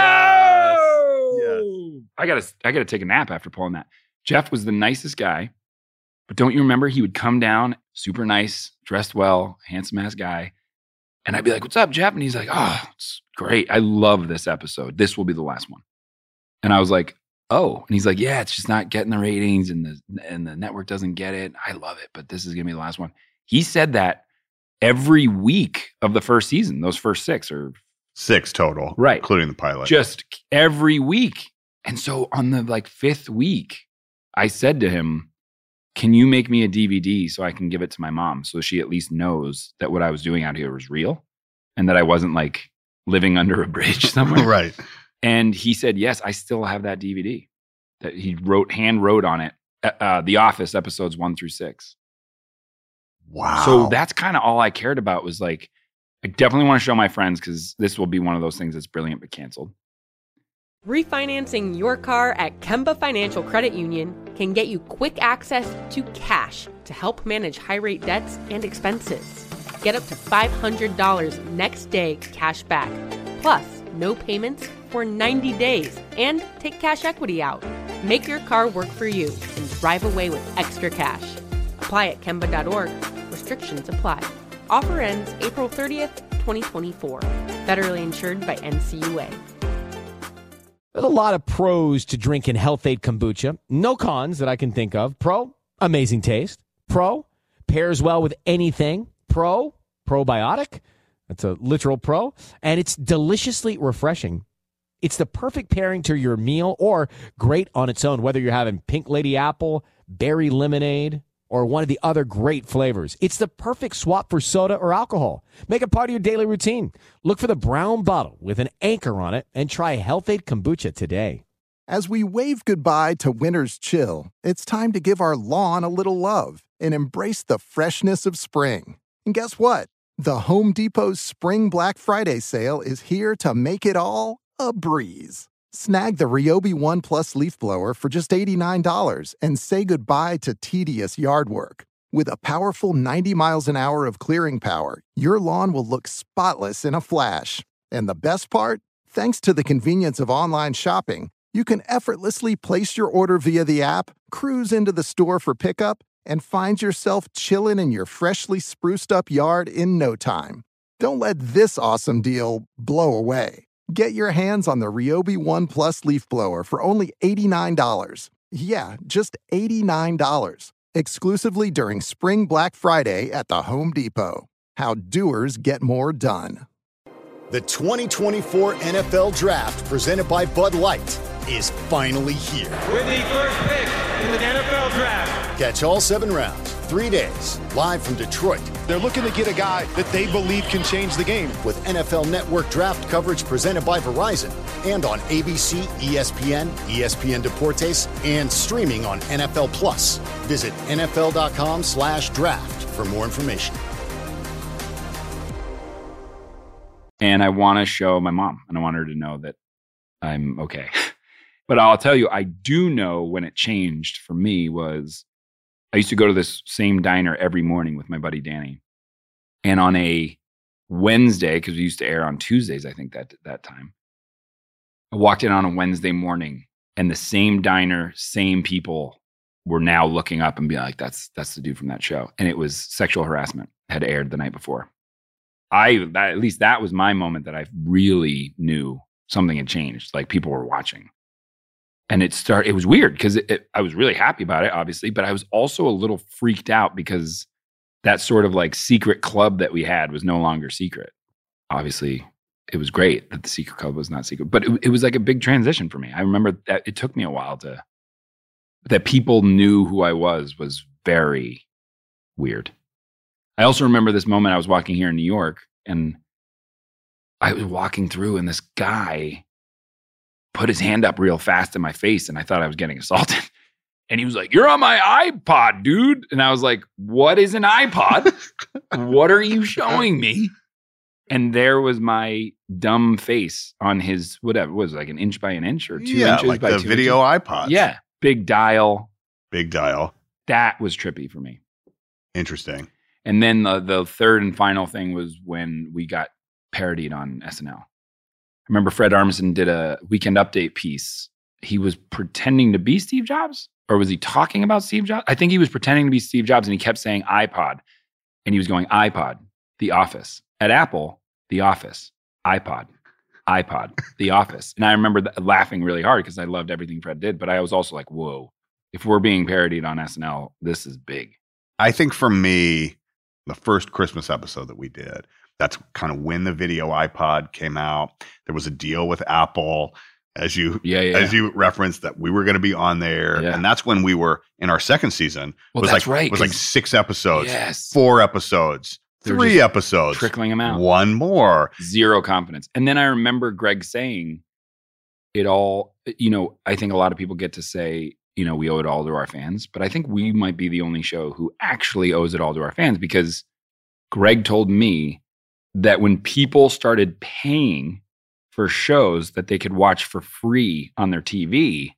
Yes. I gotta take a nap after pulling that. Jeff was the nicest guy, but don't you remember he would come down, super nice, dressed well, handsome ass guy. And I'd be like, what's up, Jeff? And he's like, oh, it's great. I love this episode. This will be the last one. And I was like, oh, and he's like, yeah, it's just not getting the ratings and the network doesn't get it. I love it, but this is going to be the last one. He said that every week of the first season, those first 6 or 6 total, right, including the pilot. Just every week. And so on the 5th week, I said to him, can you make me a DVD so I can give it to my mom so she at least knows that what I was doing out here was real and that I wasn't living under a bridge somewhere. Right. And he said, yes, I still have that DVD that he hand wrote on it. The Office episodes 1 through 6. Wow. So that's kind of all I cared about was I definitely want to show my friends because this will be one of those things that's brilliant but canceled. Refinancing your car at Kemba Financial Credit Union can get you quick access to cash to help manage high-rate debts and expenses. Get up to $500 next day cash back, plus no payments for 90 days, and take cash equity out. Make your car work for you and drive away with extra cash. Apply at Kemba.org. Restrictions apply. Offer ends April 30th, 2024. Federally insured by NCUA. There's a lot of pros to drinking Health-Ade Kombucha. No cons that I can think of. Pro, amazing taste. Pro, pairs well with anything. Pro, probiotic. That's a literal pro. And it's deliciously refreshing. It's the perfect pairing to your meal or great on its own, whether you're having Pink Lady Apple, Berry Lemonade, or one of the other great flavors. It's the perfect swap for soda or alcohol. Make it part of your daily routine. Look for the brown bottle with an anchor on it and try Health-Ade Kombucha today. As we wave goodbye to winter's chill, it's time to give our lawn a little love and embrace the freshness of spring. And guess what? The Home Depot's Spring Black Friday sale is here to make it all a breeze. Snag the Ryobi One Plus leaf blower for just $89 and say goodbye to tedious yard work. With a powerful 90 miles an hour of clearing power, your lawn will look spotless in a flash. And the best part? Thanks to the convenience of online shopping, you can effortlessly place your order via the app, cruise into the store for pickup, and find yourself chilling in your freshly spruced up yard in no time. Don't let this awesome deal blow away. Get your hands on the Ryobi One Plus leaf blower for only $89. Yeah, just $89. Exclusively during Spring Black Friday at the Home Depot. How doers get more done. The 2024 NFL Draft, presented by Bud Light, is finally here. With the first pick in the NFL Draft. Catch all 7 rounds, 3 days, live from Detroit. They're looking to get a guy that they believe can change the game. With NFL Network Draft coverage presented by Verizon and on ABC, ESPN, ESPN Deportes, and streaming on NFL Plus. Visit NFL.com/draft for more information. And I want to show my mom, and I want her to know that I'm okay. But I'll tell you, I do know when it changed for me was I used to go to this same diner every morning with my buddy Danny. And on a Wednesday, because we used to air on Tuesdays, I think that time, I walked in on a Wednesday morning, and the same diner, same people were now looking up and being like, that's the dude from that show. And it was Sexual Harassment, had aired the night before. At least that was my moment that I really knew something had changed. Like, people were watching. And it was weird because I was really happy about it, obviously, but I was also a little freaked out because that sort of like secret club that we had was no longer secret. Obviously, it was great that the secret club was not secret, but it was like a big transition for me. I remember that it took me a while that people knew who I was very weird. I also remember this moment. I was walking here in New York, and I was walking through, and this guy put his hand up real fast in my face, and I thought I was getting assaulted. And he was like, "You're on my iPod, dude." And I was like, "What is an iPod? What are you showing me?" And there was my dumb face on his, whatever, it was like an inch by an inch or 2 inches like by the 2 video inches. iPod. Yeah. Big dial. That was trippy for me. Interesting. And then the third and final thing was when we got parodied on SNL. I remember Fred Armisen did a Weekend Update piece. He was pretending to be Steve Jobs, or was he talking about Steve Jobs? I think he was pretending to be Steve Jobs, and he kept saying iPod. And he was going, iPod, The Office. At Apple, The Office, iPod, The Office. And I remember laughing really hard because I loved everything Fred did. But I was also like, whoa, if we're being parodied on SNL, this is big. I think for me, the first Christmas episode that we did, that's kind of when the video iPod came out. There was a deal with Apple, as you referenced, that we were going to be on there. Yeah. And that's when we were in our second season. Well, that's right. It was like 6 episodes, yes. 4 episodes, 3 episodes. Trickling them out. 1 more. Zero confidence. And then I remember Greg saying it all, I think a lot of people get to say, we owe it all to our fans. But I think we might be the only show who actually owes it all to our fans, because Greg told me that when people started paying for shows that they could watch for free on their TV,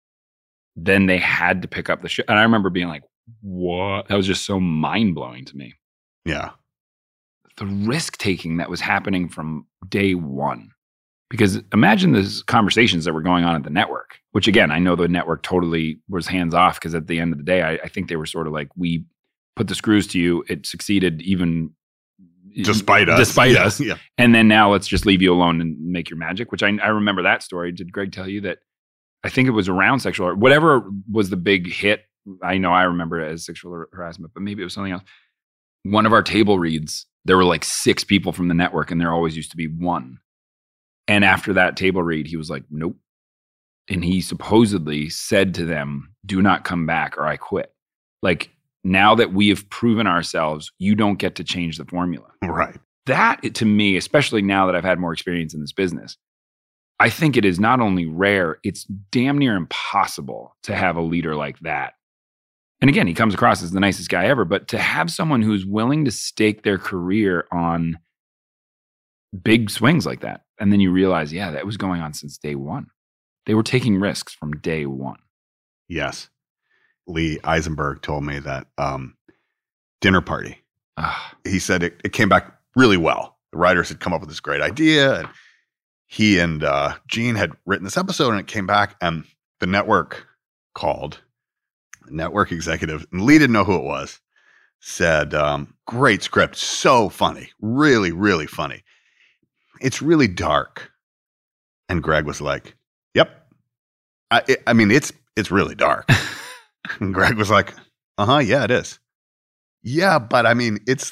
then they had to pick up the show. And I remember being like, what? That was just so mind-blowing to me. Yeah. The risk-taking that was happening from day one. Because imagine the conversations that were going on at the network, which, again, I know the network totally was hands-off, because at the end of the day, I think they were sort of like, we put the screws to you. It succeeded even despite us. Yeah. And then now let's just leave you alone and make your magic, which I remember that story. Did Greg tell you that? I think it was around sexual, whatever was the big hit. I know I remember it as sexual harassment, but maybe it was something else. One of our table reads, there were like 6 people from the network, and there always used to be 1. And after that table read, he was like, nope. And he supposedly said to them, do not come back or I quit. Like, now that we have proven ourselves, you don't get to change the formula. Right. That, to me, especially now that I've had more experience in this business, I think it is not only rare, it's damn near impossible to have a leader like that. And again, he comes across as the nicest guy ever, but to have someone who's willing to stake their career on big swings like that, and then you realize, yeah, that was going on since day one. They were taking risks from day one. Yes. Lee Eisenberg told me that dinner party, he said it came back really well. The writers had come up with this great idea, and he and Gene had written this episode, and it came back, and the network called. The network executive, and Lee didn't know who it was, said, great script, so funny, really, really funny. It's really dark. And Greg was like, yep. I mean, it's really dark. And Greg was like, yeah, it is. Yeah, but I mean, it's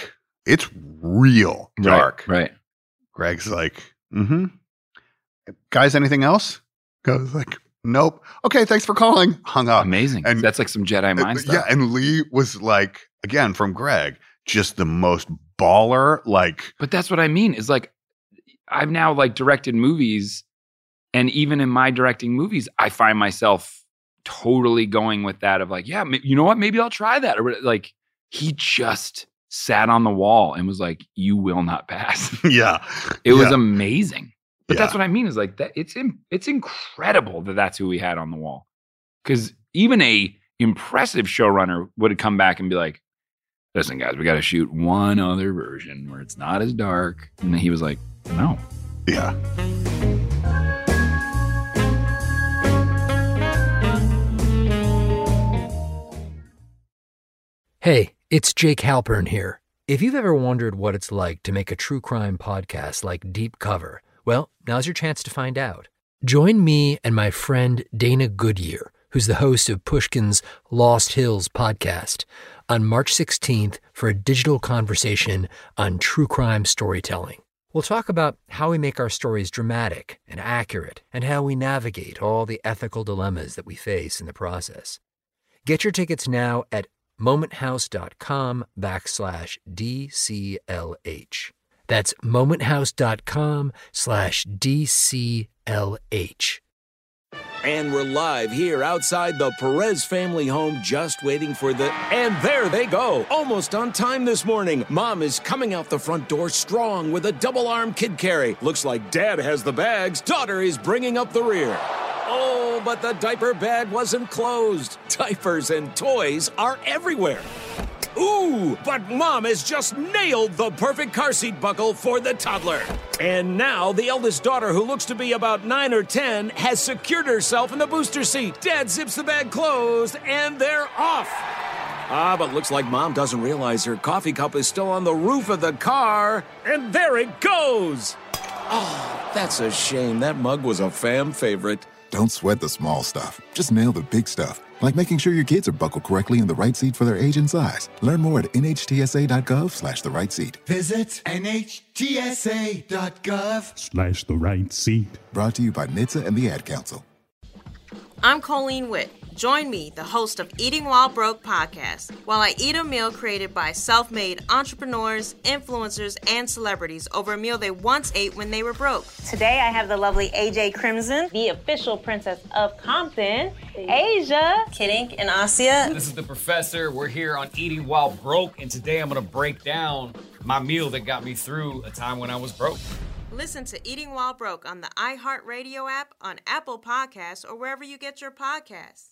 real dark. Right. Greg's like, guys, anything else? Goes like, nope. Okay, thanks for calling. Hung up. Amazing. And that's like some Jedi mind stuff. Yeah, and Lee was like, again, from Greg, just the most baller, like. But that's what I mean, is like, I've now like directed movies, and even in my directing movies, I find myself totally going with that of like, yeah, you know what? Maybe I'll try that. Or like, he just sat on the wall and was like, you will not pass. Yeah. It was amazing. But that's what I mean is like that. It's incredible that that's who we had on the wall. Because even a impressive showrunner would have come back and be like, listen, guys, we got to shoot one other version where it's not as dark. And he was like, no. Yeah. Hey, it's Jake Halpern here. If you've ever wondered what it's like to make a true crime podcast like Deep Cover, well, now's your chance to find out. Join me and my friend Dana Goodyear, who's the host of Pushkin's Lost Hills podcast, on March 16th for a digital conversation on true crime storytelling. We'll talk about how we make our stories dramatic and accurate, and how we navigate all the ethical dilemmas that we face in the process. Get your tickets now at momenthouse.com/DCLH. That's momenthouse.com/DCLH. And we're live here outside the Perez family home, just waiting for and there they go, almost on time this morning. Mom is coming out the front door strong with a double-arm kid carry. Looks like Dad has the bags. Daughter is bringing up the rear. Oh, but the diaper bag wasn't closed. Diapers and toys are everywhere. Ooh, but Mom has just nailed the perfect car seat buckle for the toddler. And now the eldest daughter, who looks to be about 9 or 10, has secured herself in the booster seat. Dad zips the bag closed, and they're off. But looks like Mom doesn't realize her coffee cup is still on the roof of the car. And there it goes. Oh, that's a shame. That mug was a fam favorite. Don't sweat the small stuff. Just nail the big stuff. Like making sure your kids are buckled correctly in the right seat for their age and size. Learn more at nhtsa.gov/the right seat. Visit nhtsa.gov/the right seat. Brought to you by NHTSA and the Ad Council. I'm Colleen Witt. Join me, the host of Eating While Broke podcast, while I eat a meal created by self-made entrepreneurs, influencers, and celebrities over a meal they once ate when they were broke. Today I have the lovely AJ Crimson, the official princess of Compton, Asia, Kid Ink, and Asia. This is the Professor. We're here on Eating While Broke, and today I'm going to break down my meal that got me through a time when I was broke. Listen to Eating While Broke on the iHeartRadio app, on Apple Podcasts, or wherever you get your podcasts.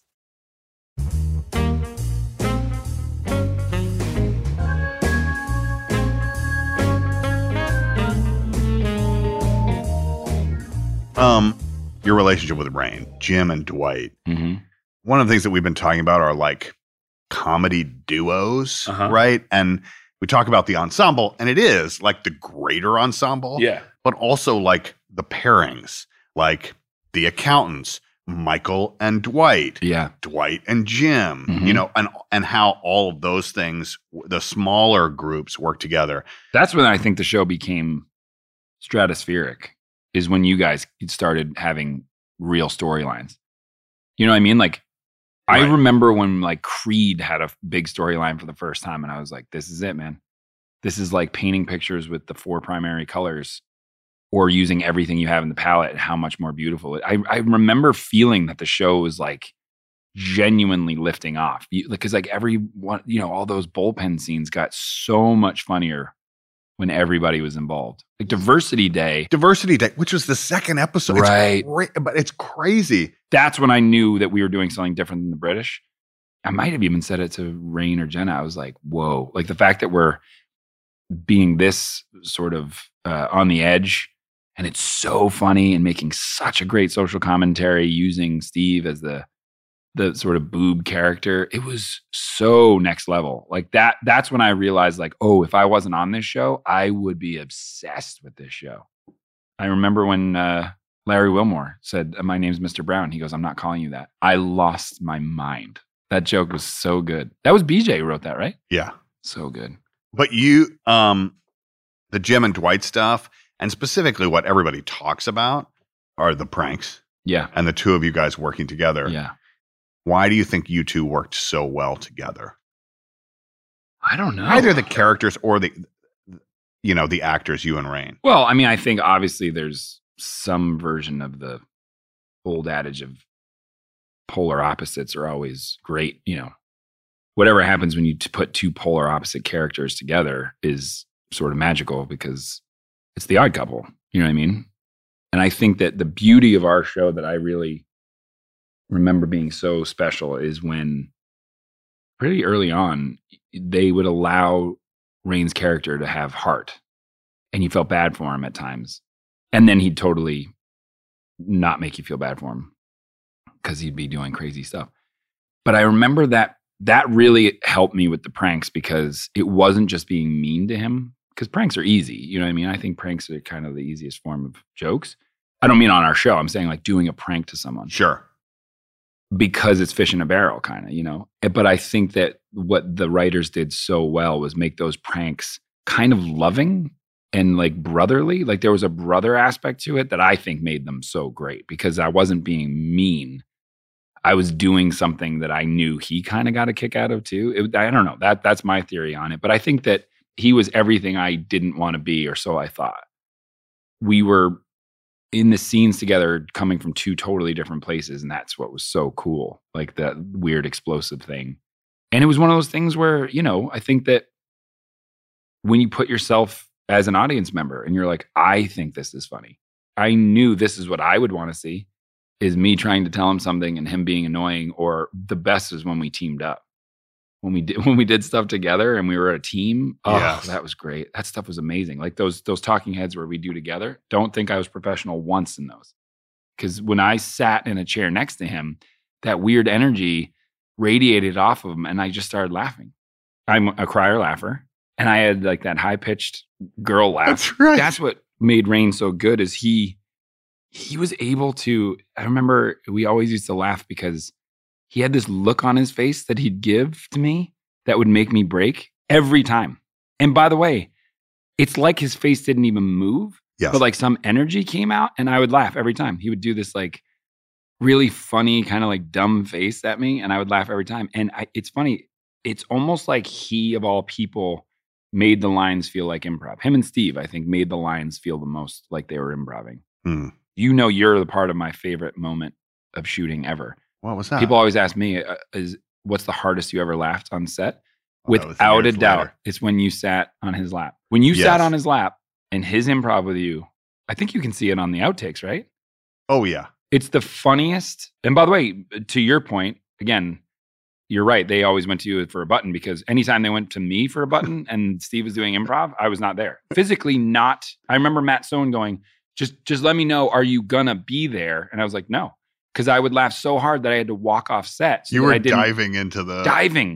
Your relationship with Rainn, Jim and Dwight. Mm-hmm. One of the things that we've been talking about are like comedy duos, right? And we talk about the ensemble, and it is like the greater ensemble, but also like the pairings, like the accountants, Michael and Dwight, Dwight and Jim, you know, and how all of those things, the smaller groups work together. That's when I think the show became stratospheric, is when you guys started having real storylines. You know what I mean? Like, I remember when like Creed had a big storyline for the first time, and I was like, this is it, man. This is like painting pictures with the 4 primary colors. or using everything you have in the palette and how much more beautiful I remember feeling that the show was like genuinely lifting off, because like every one, all those bullpen scenes got so much funnier when everybody was involved. Like Diversity Day, which was the second episode. Right. But it's crazy. That's when I knew that we were doing something different than the British. I might have even said it to Rain or Jenna. I was like, whoa, like the fact that we're being this sort of on the edge, and it's so funny and making such a great social commentary using Steve as the sort of boob character. It was so next level. Like that's when I realized like, oh, if I wasn't on this show, I would be obsessed with this show. I remember when Larry Wilmore said, my name's Mr. Brown. He goes, I'm not calling you that. I lost my mind. That joke was so good. That was BJ who wrote that, right? Yeah. So good. But you, the Jim and Dwight stuff, and specifically what everybody talks about are the pranks. Yeah. And the two of you guys working together. Yeah. Why do you think you two worked so well together? I don't know. Either the characters or the actors, you and Rain. Well, I mean, I think obviously there's some version of the old adage of polar opposites are always great. Whatever happens when you put two polar opposite characters together is sort of magical because it's the Odd Couple. You know what I mean? And I think that the beauty of our show that I really remember being so special is when pretty early on, they would allow Rain's character to have heart, and you felt bad for him at times. And then he'd totally not make you feel bad for him because he'd be doing crazy stuff. But I remember that really helped me with the pranks because it wasn't just being mean to him, because pranks are easy. You know what I mean? I think pranks are kind of the easiest form of jokes. I don't mean on our show. I'm saying like doing a prank to someone. Sure. Because it's fish in a barrel kind of, But I think that what the writers did so well was make those pranks kind of loving and like brotherly. Like there was a brother aspect to it that I think made them so great because I wasn't being mean. I was doing something that I knew he kind of got a kick out of too. I don't know. That's my theory on it. But I think that he was everything I didn't want to be, or so I thought. We were in the scenes together coming from two totally different places, and that's what was so cool, like that weird explosive thing. And it was one of those things where, I think that when you put yourself as an audience member and you're like, I think this is funny. I knew this is what I would want to see, is me trying to tell him something and him being annoying, or the best is when we teamed up. When we did stuff together and we were a team, that was great. That stuff was amazing. Like those talking heads where we do together. Don't think I was professional once in those. Because when I sat in a chair next to him, that weird energy radiated off of him and I just started laughing. I'm a crier laugher. And I had like that high-pitched girl laugh. That's right. That's what made Rain so good is he was able to, I remember we always used to laugh because he had this look on his face that he'd give to me that would make me break every time. And by the way, it's like his face didn't even move, but like some energy came out and I would laugh every time. He would do this like really funny kind of like dumb face at me and I would laugh every time. And it's funny. It's almost like he, of all people, made the lines feel like improv. Him and Steve, I think, made the lines feel the most like they were improving. You're the part of my favorite moment of shooting ever. What was that? People always ask me, what's the hardest you ever laughed on set? Without a doubt, it's when you sat on his lap. When you sat on his lap and his improv with you, I think you can see it on the outtakes, right? Oh, yeah. It's the funniest. And by the way, to your point, again, you're right. They always went to you for a button because anytime they went to me for a button and Steve was doing improv, I was not there. Physically not. I remember Matt Stone going, just let me know, are you gonna be there? And I was like, no. Because I would laugh so hard that I had to walk off set. So you were diving into the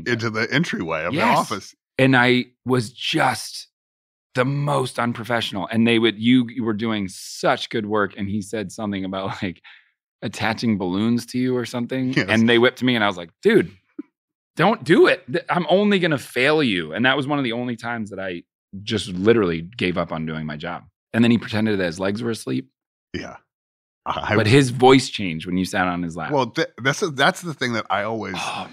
entryway of the office. And I was just the most unprofessional. And you were doing such good work. And he said something about like attaching balloons to you or something. Yes. And they whipped me and I was like, dude, don't do it. I'm only going to fail you. And that was one of the only times that I just literally gave up on doing my job. And then he pretended that his legs were asleep. Yeah. But his voice changed when you sat on his lap. Well, that's the thing that I always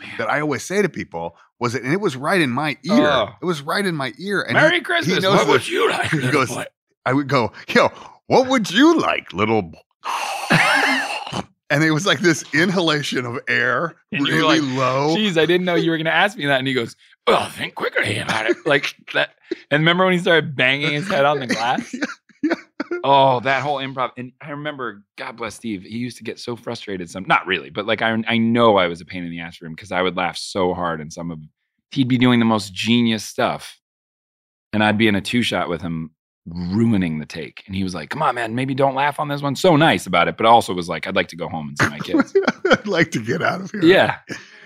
say to people and it was right in my ear. It was right in my ear. And Merry Christmas. What would you like? He goes, I would go, What would you like, little? And it was like this inhalation of air, And really you're like, low. Geez, I didn't know you were going to ask me that. And he goes, "Well, think quickly about it." Like that. And remember when he started banging his head on the glass? Oh, that whole improv. And I remember, God bless Steve, he used to get so frustrated. Not really, but like I know I was a pain in the ass for him because I would laugh so hard. And he'd be doing the most genius stuff. And I'd be in a 2-shot with him, ruining the take. And he was like, "Come on, man, maybe don't laugh on this one." So nice about it, but also was like, "I'd like to go home and see my kids." I'd like to get out of here. Yeah.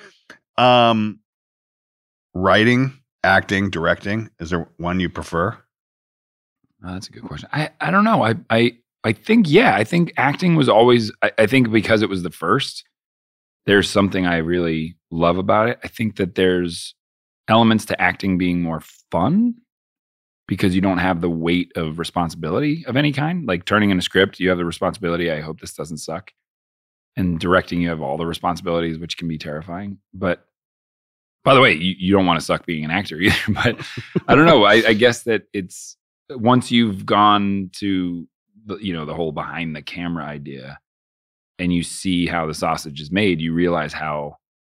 Writing, acting, directing. Is there one you prefer? That's a good question. I don't know. I think, yeah, I think acting was always, I think because it was the first, there's something I really love about it. I think that there's elements to acting being more fun because you don't have the weight of responsibility of any kind. Like turning in a script, you have the responsibility. I hope this doesn't suck. And directing, you have all the responsibilities, which can be terrifying. But by the way, you don't want to suck being an actor either. But I don't know. I guess that it's once you've gone to the whole behind the camera idea and you see how the sausage is made, you realize how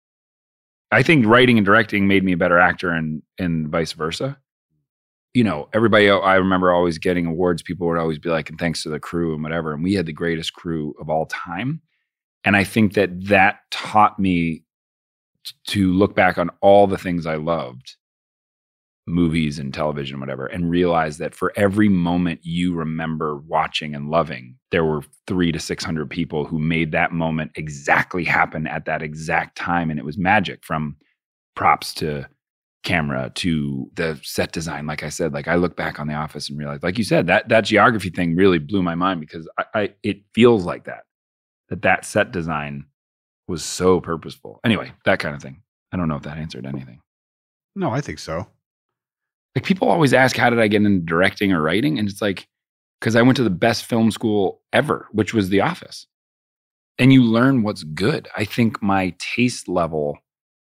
I think writing and directing made me a better actor and vice versa. Everybody, I remember always getting awards. People would always be like, "And thanks to the crew and whatever." And we had the greatest crew of all time. And I think that taught me to look back on all the things I loved, movies and television, whatever, and realize that for every moment you remember watching and loving, there were 300 to 600 people who made that moment exactly happen at that exact time. And it was magic, from props to camera to the set design. Like I said, like I look back on The Office and realize, like you said, that geography thing really blew my mind because it feels like that set design was so purposeful. Anyway, that kind of thing. I don't know if that answered anything. No, I think so. Like people always ask, how did I get into directing or writing? And it's like, because I went to the best film school ever, which was The Office. And you learn what's good. I think my taste level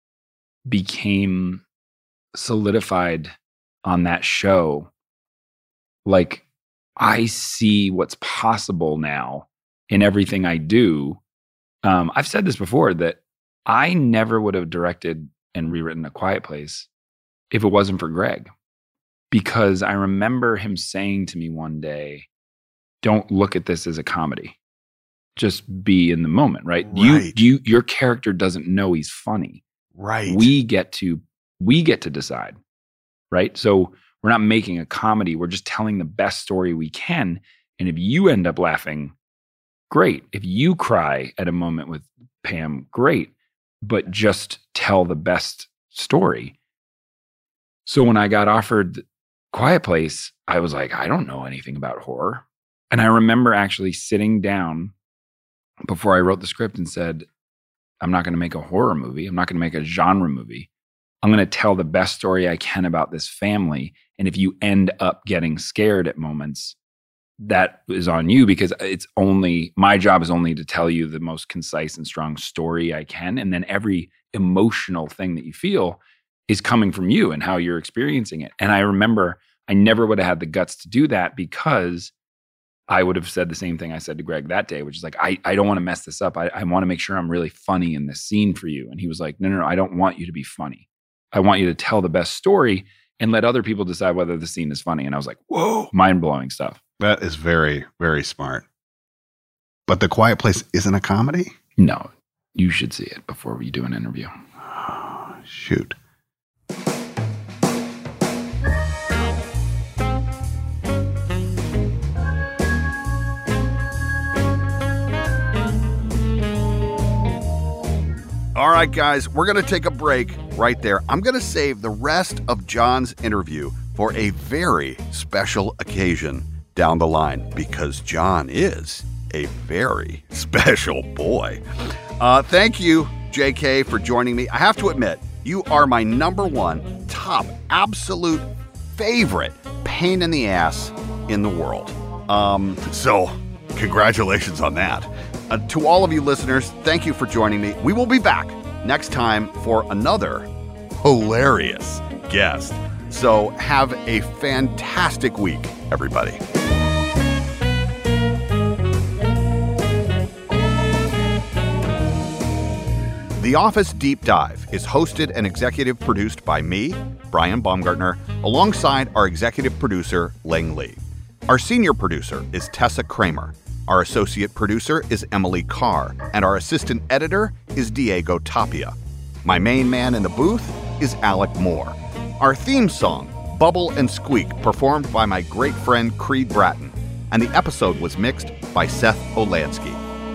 became solidified on that show. Like I see what's possible now in everything I do. I've said this before that I never would have directed and rewritten A Quiet Place if it wasn't for Greg. Because I remember him saying to me one day, "Don't look at this as a comedy. Just be in the moment," right? Your character doesn't know he's funny. Right. We get to decide, right? So we're not making a comedy. We're just telling the best story we can. And if you end up laughing, great. If you cry at a moment with Pam, great. But just tell the best story. So when I got offered Quiet Place, I was like, I don't know anything about horror. And I remember actually sitting down before I wrote the script and said, I'm not going to make a horror movie. I'm not going to make a genre movie. I'm going to tell the best story I can about this family. And if you end up getting scared at moments, that is on you, because my job is only to tell you the most concise and strong story I can. And then every emotional thing that you feel is coming from you and how you're experiencing it. And I remember I never would have had the guts to do that, because I would have said the same thing I said to Greg that day, which is like, I don't want to mess this up. I want to make sure I'm really funny in this scene for you. And he was like, no, I don't want you to be funny. I want you to tell the best story and let other people decide whether the scene is funny. And I was like, whoa, mind-blowing stuff. That is very, very smart. But The Quiet Place isn't a comedy? No, you should see it before we do an interview. Oh, shoot. All right, guys, we're going to take a break right there. I'm going to save the rest of John's interview for a very special occasion down the line, because John is a very special boy. Thank you, JK, for joining me. I have to admit, you are my number one top absolute favorite pain in the ass in the world. So congratulations on that. To all of you listeners, thank you for joining me. We will be back next time for another hilarious guest. So have a fantastic week, everybody. The Office Deep Dive is hosted and executive produced by me, Brian Baumgartner, alongside our executive producer, Ling Lee. Our senior producer is Tessa Kramer. Our associate producer is Emily Carr, and our assistant editor is Diego Tapia. My main man in the booth is Alec Moore. Our theme song, Bubble and Squeak, performed by my great friend Creed Bratton, and the episode was mixed by Seth Olansky.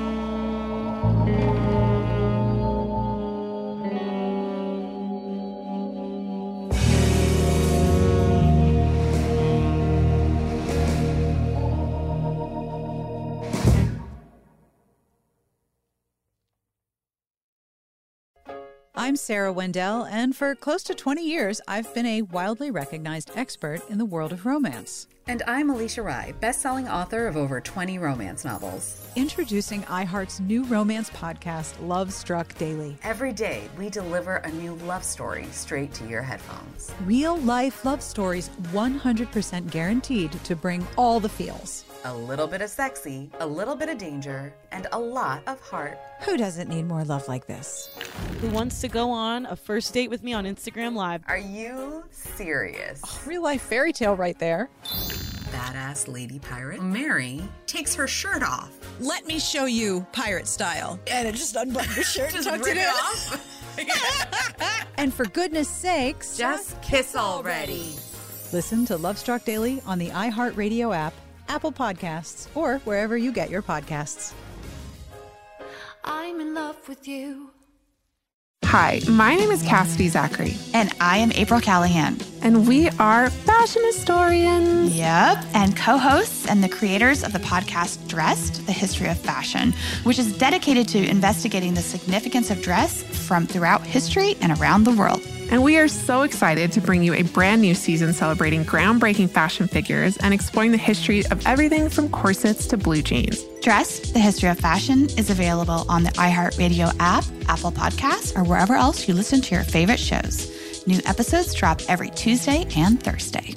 I'm Sarah Wendell, and for close to 20 years, I've been a wildly recognized expert in the world of romance. And I'm Alicia Rai, best-selling author of over 20 romance novels. Introducing iHeart's new romance podcast, Love Struck Daily. Every day, we deliver a new love story straight to your headphones. Real-life love stories, 100% guaranteed to bring all the feels. A little bit of sexy, a little bit of danger, and a lot of heart. Who doesn't need more love like this? Who wants to go on a first date with me on Instagram Live? Are you serious? Oh, real-life fairy tale right there. Badass lady pirate Mary takes her shirt off. Let me show you pirate style. And it just unbuttoned the shirt and tucked it in. Off. And for goodness sakes, just kiss already. Listen to Love Struck Daily on the iHeartRadio app, Apple Podcasts, or wherever you get your podcasts. I'm in love with you. Hi, my name is Cassidy Zachary. And I am April Callahan. And we are fashion historians. Yep, and co-hosts and the creators of the podcast Dressed, The History of Fashion, which is dedicated to investigating the significance of dress from throughout history and around the world. And we are so excited to bring you a brand new season celebrating groundbreaking fashion figures and exploring the history of everything from corsets to blue jeans. Dressed, The History of Fashion is available on the iHeartRadio app, Apple Podcasts, or wherever else you listen to your favorite shows. New episodes drop every Tuesday and Thursday.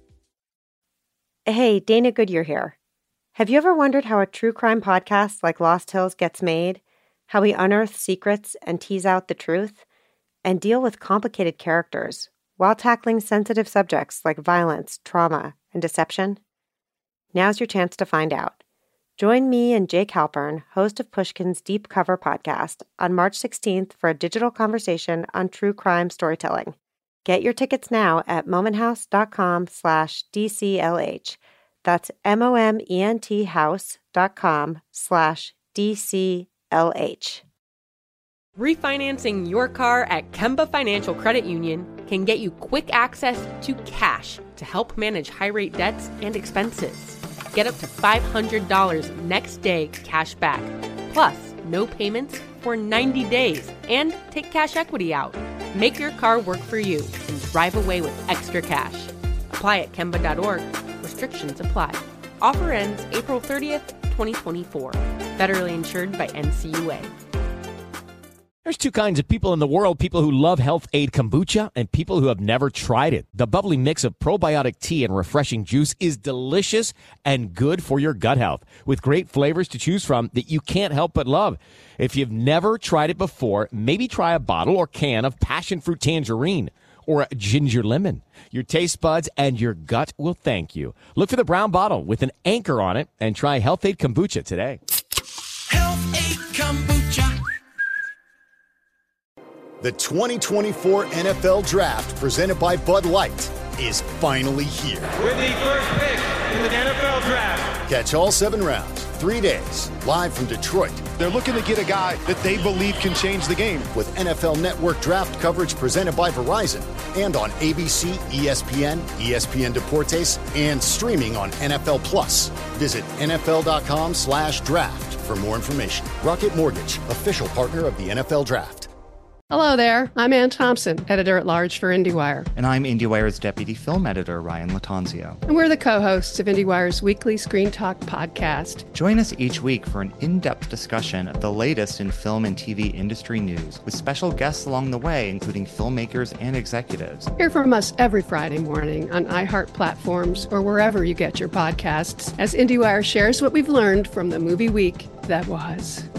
Hey, Dana Goodyear here. Have you ever wondered how a true crime podcast like Lost Hills gets made? How we unearth secrets and tease out the truth? And deal with complicated characters while tackling sensitive subjects like violence, trauma, and deception? Now's your chance to find out. Join me and Jake Halpern, host of Pushkin's Deep Cover podcast, on March 16th for a digital conversation on true crime storytelling. Get your tickets now at momenthouse.com/DCLH. That's momenthehouse.com/DCLH. Refinancing your car at Kemba Financial Credit Union can get you quick access to cash to help manage high-rate debts and expenses. Get up to $500 next day cash back, plus no payments for 90 days, and take cash equity out. Make your car work for you and drive away with extra cash. Apply at Kemba.org. Restrictions apply. Offer ends April 30th, 2024. Federally insured by NCUA. There's two kinds of people in the world, people who love Health Aid Kombucha and people who have never tried it. The bubbly mix of probiotic tea and refreshing juice is delicious and good for your gut health, with great flavors to choose from that you can't help but love. If you've never tried it before, maybe try a bottle or can of passion fruit tangerine or a ginger lemon. Your taste buds and your gut will thank you. Look for the brown bottle with an anchor on it and try Health Aid Kombucha today. Health Aid Kombucha. The 2024 NFL Draft, presented by Bud Light, is finally here. With the first pick in the NFL Draft. Catch all 7 rounds, 3 days, live from Detroit. They're looking to get a guy that they believe can change the game. With NFL Network draft coverage presented by Verizon and on ABC, ESPN, ESPN Deportes, and streaming on NFL Plus. Visit NFL.com/draft for more information. Rocket Mortgage, official partner of the NFL Draft. Hello there, I'm Ann Thompson, editor-at-large for IndieWire. And I'm IndieWire's deputy film editor, Ryan Latanzio. And we're the co-hosts of IndieWire's weekly Screen Talk podcast. Join us each week for an in-depth discussion of the latest in film and TV industry news, with special guests along the way, including filmmakers and executives. Hear from us every Friday morning on iHeart platforms or wherever you get your podcasts, as IndieWire shares what we've learned from the movie week that was.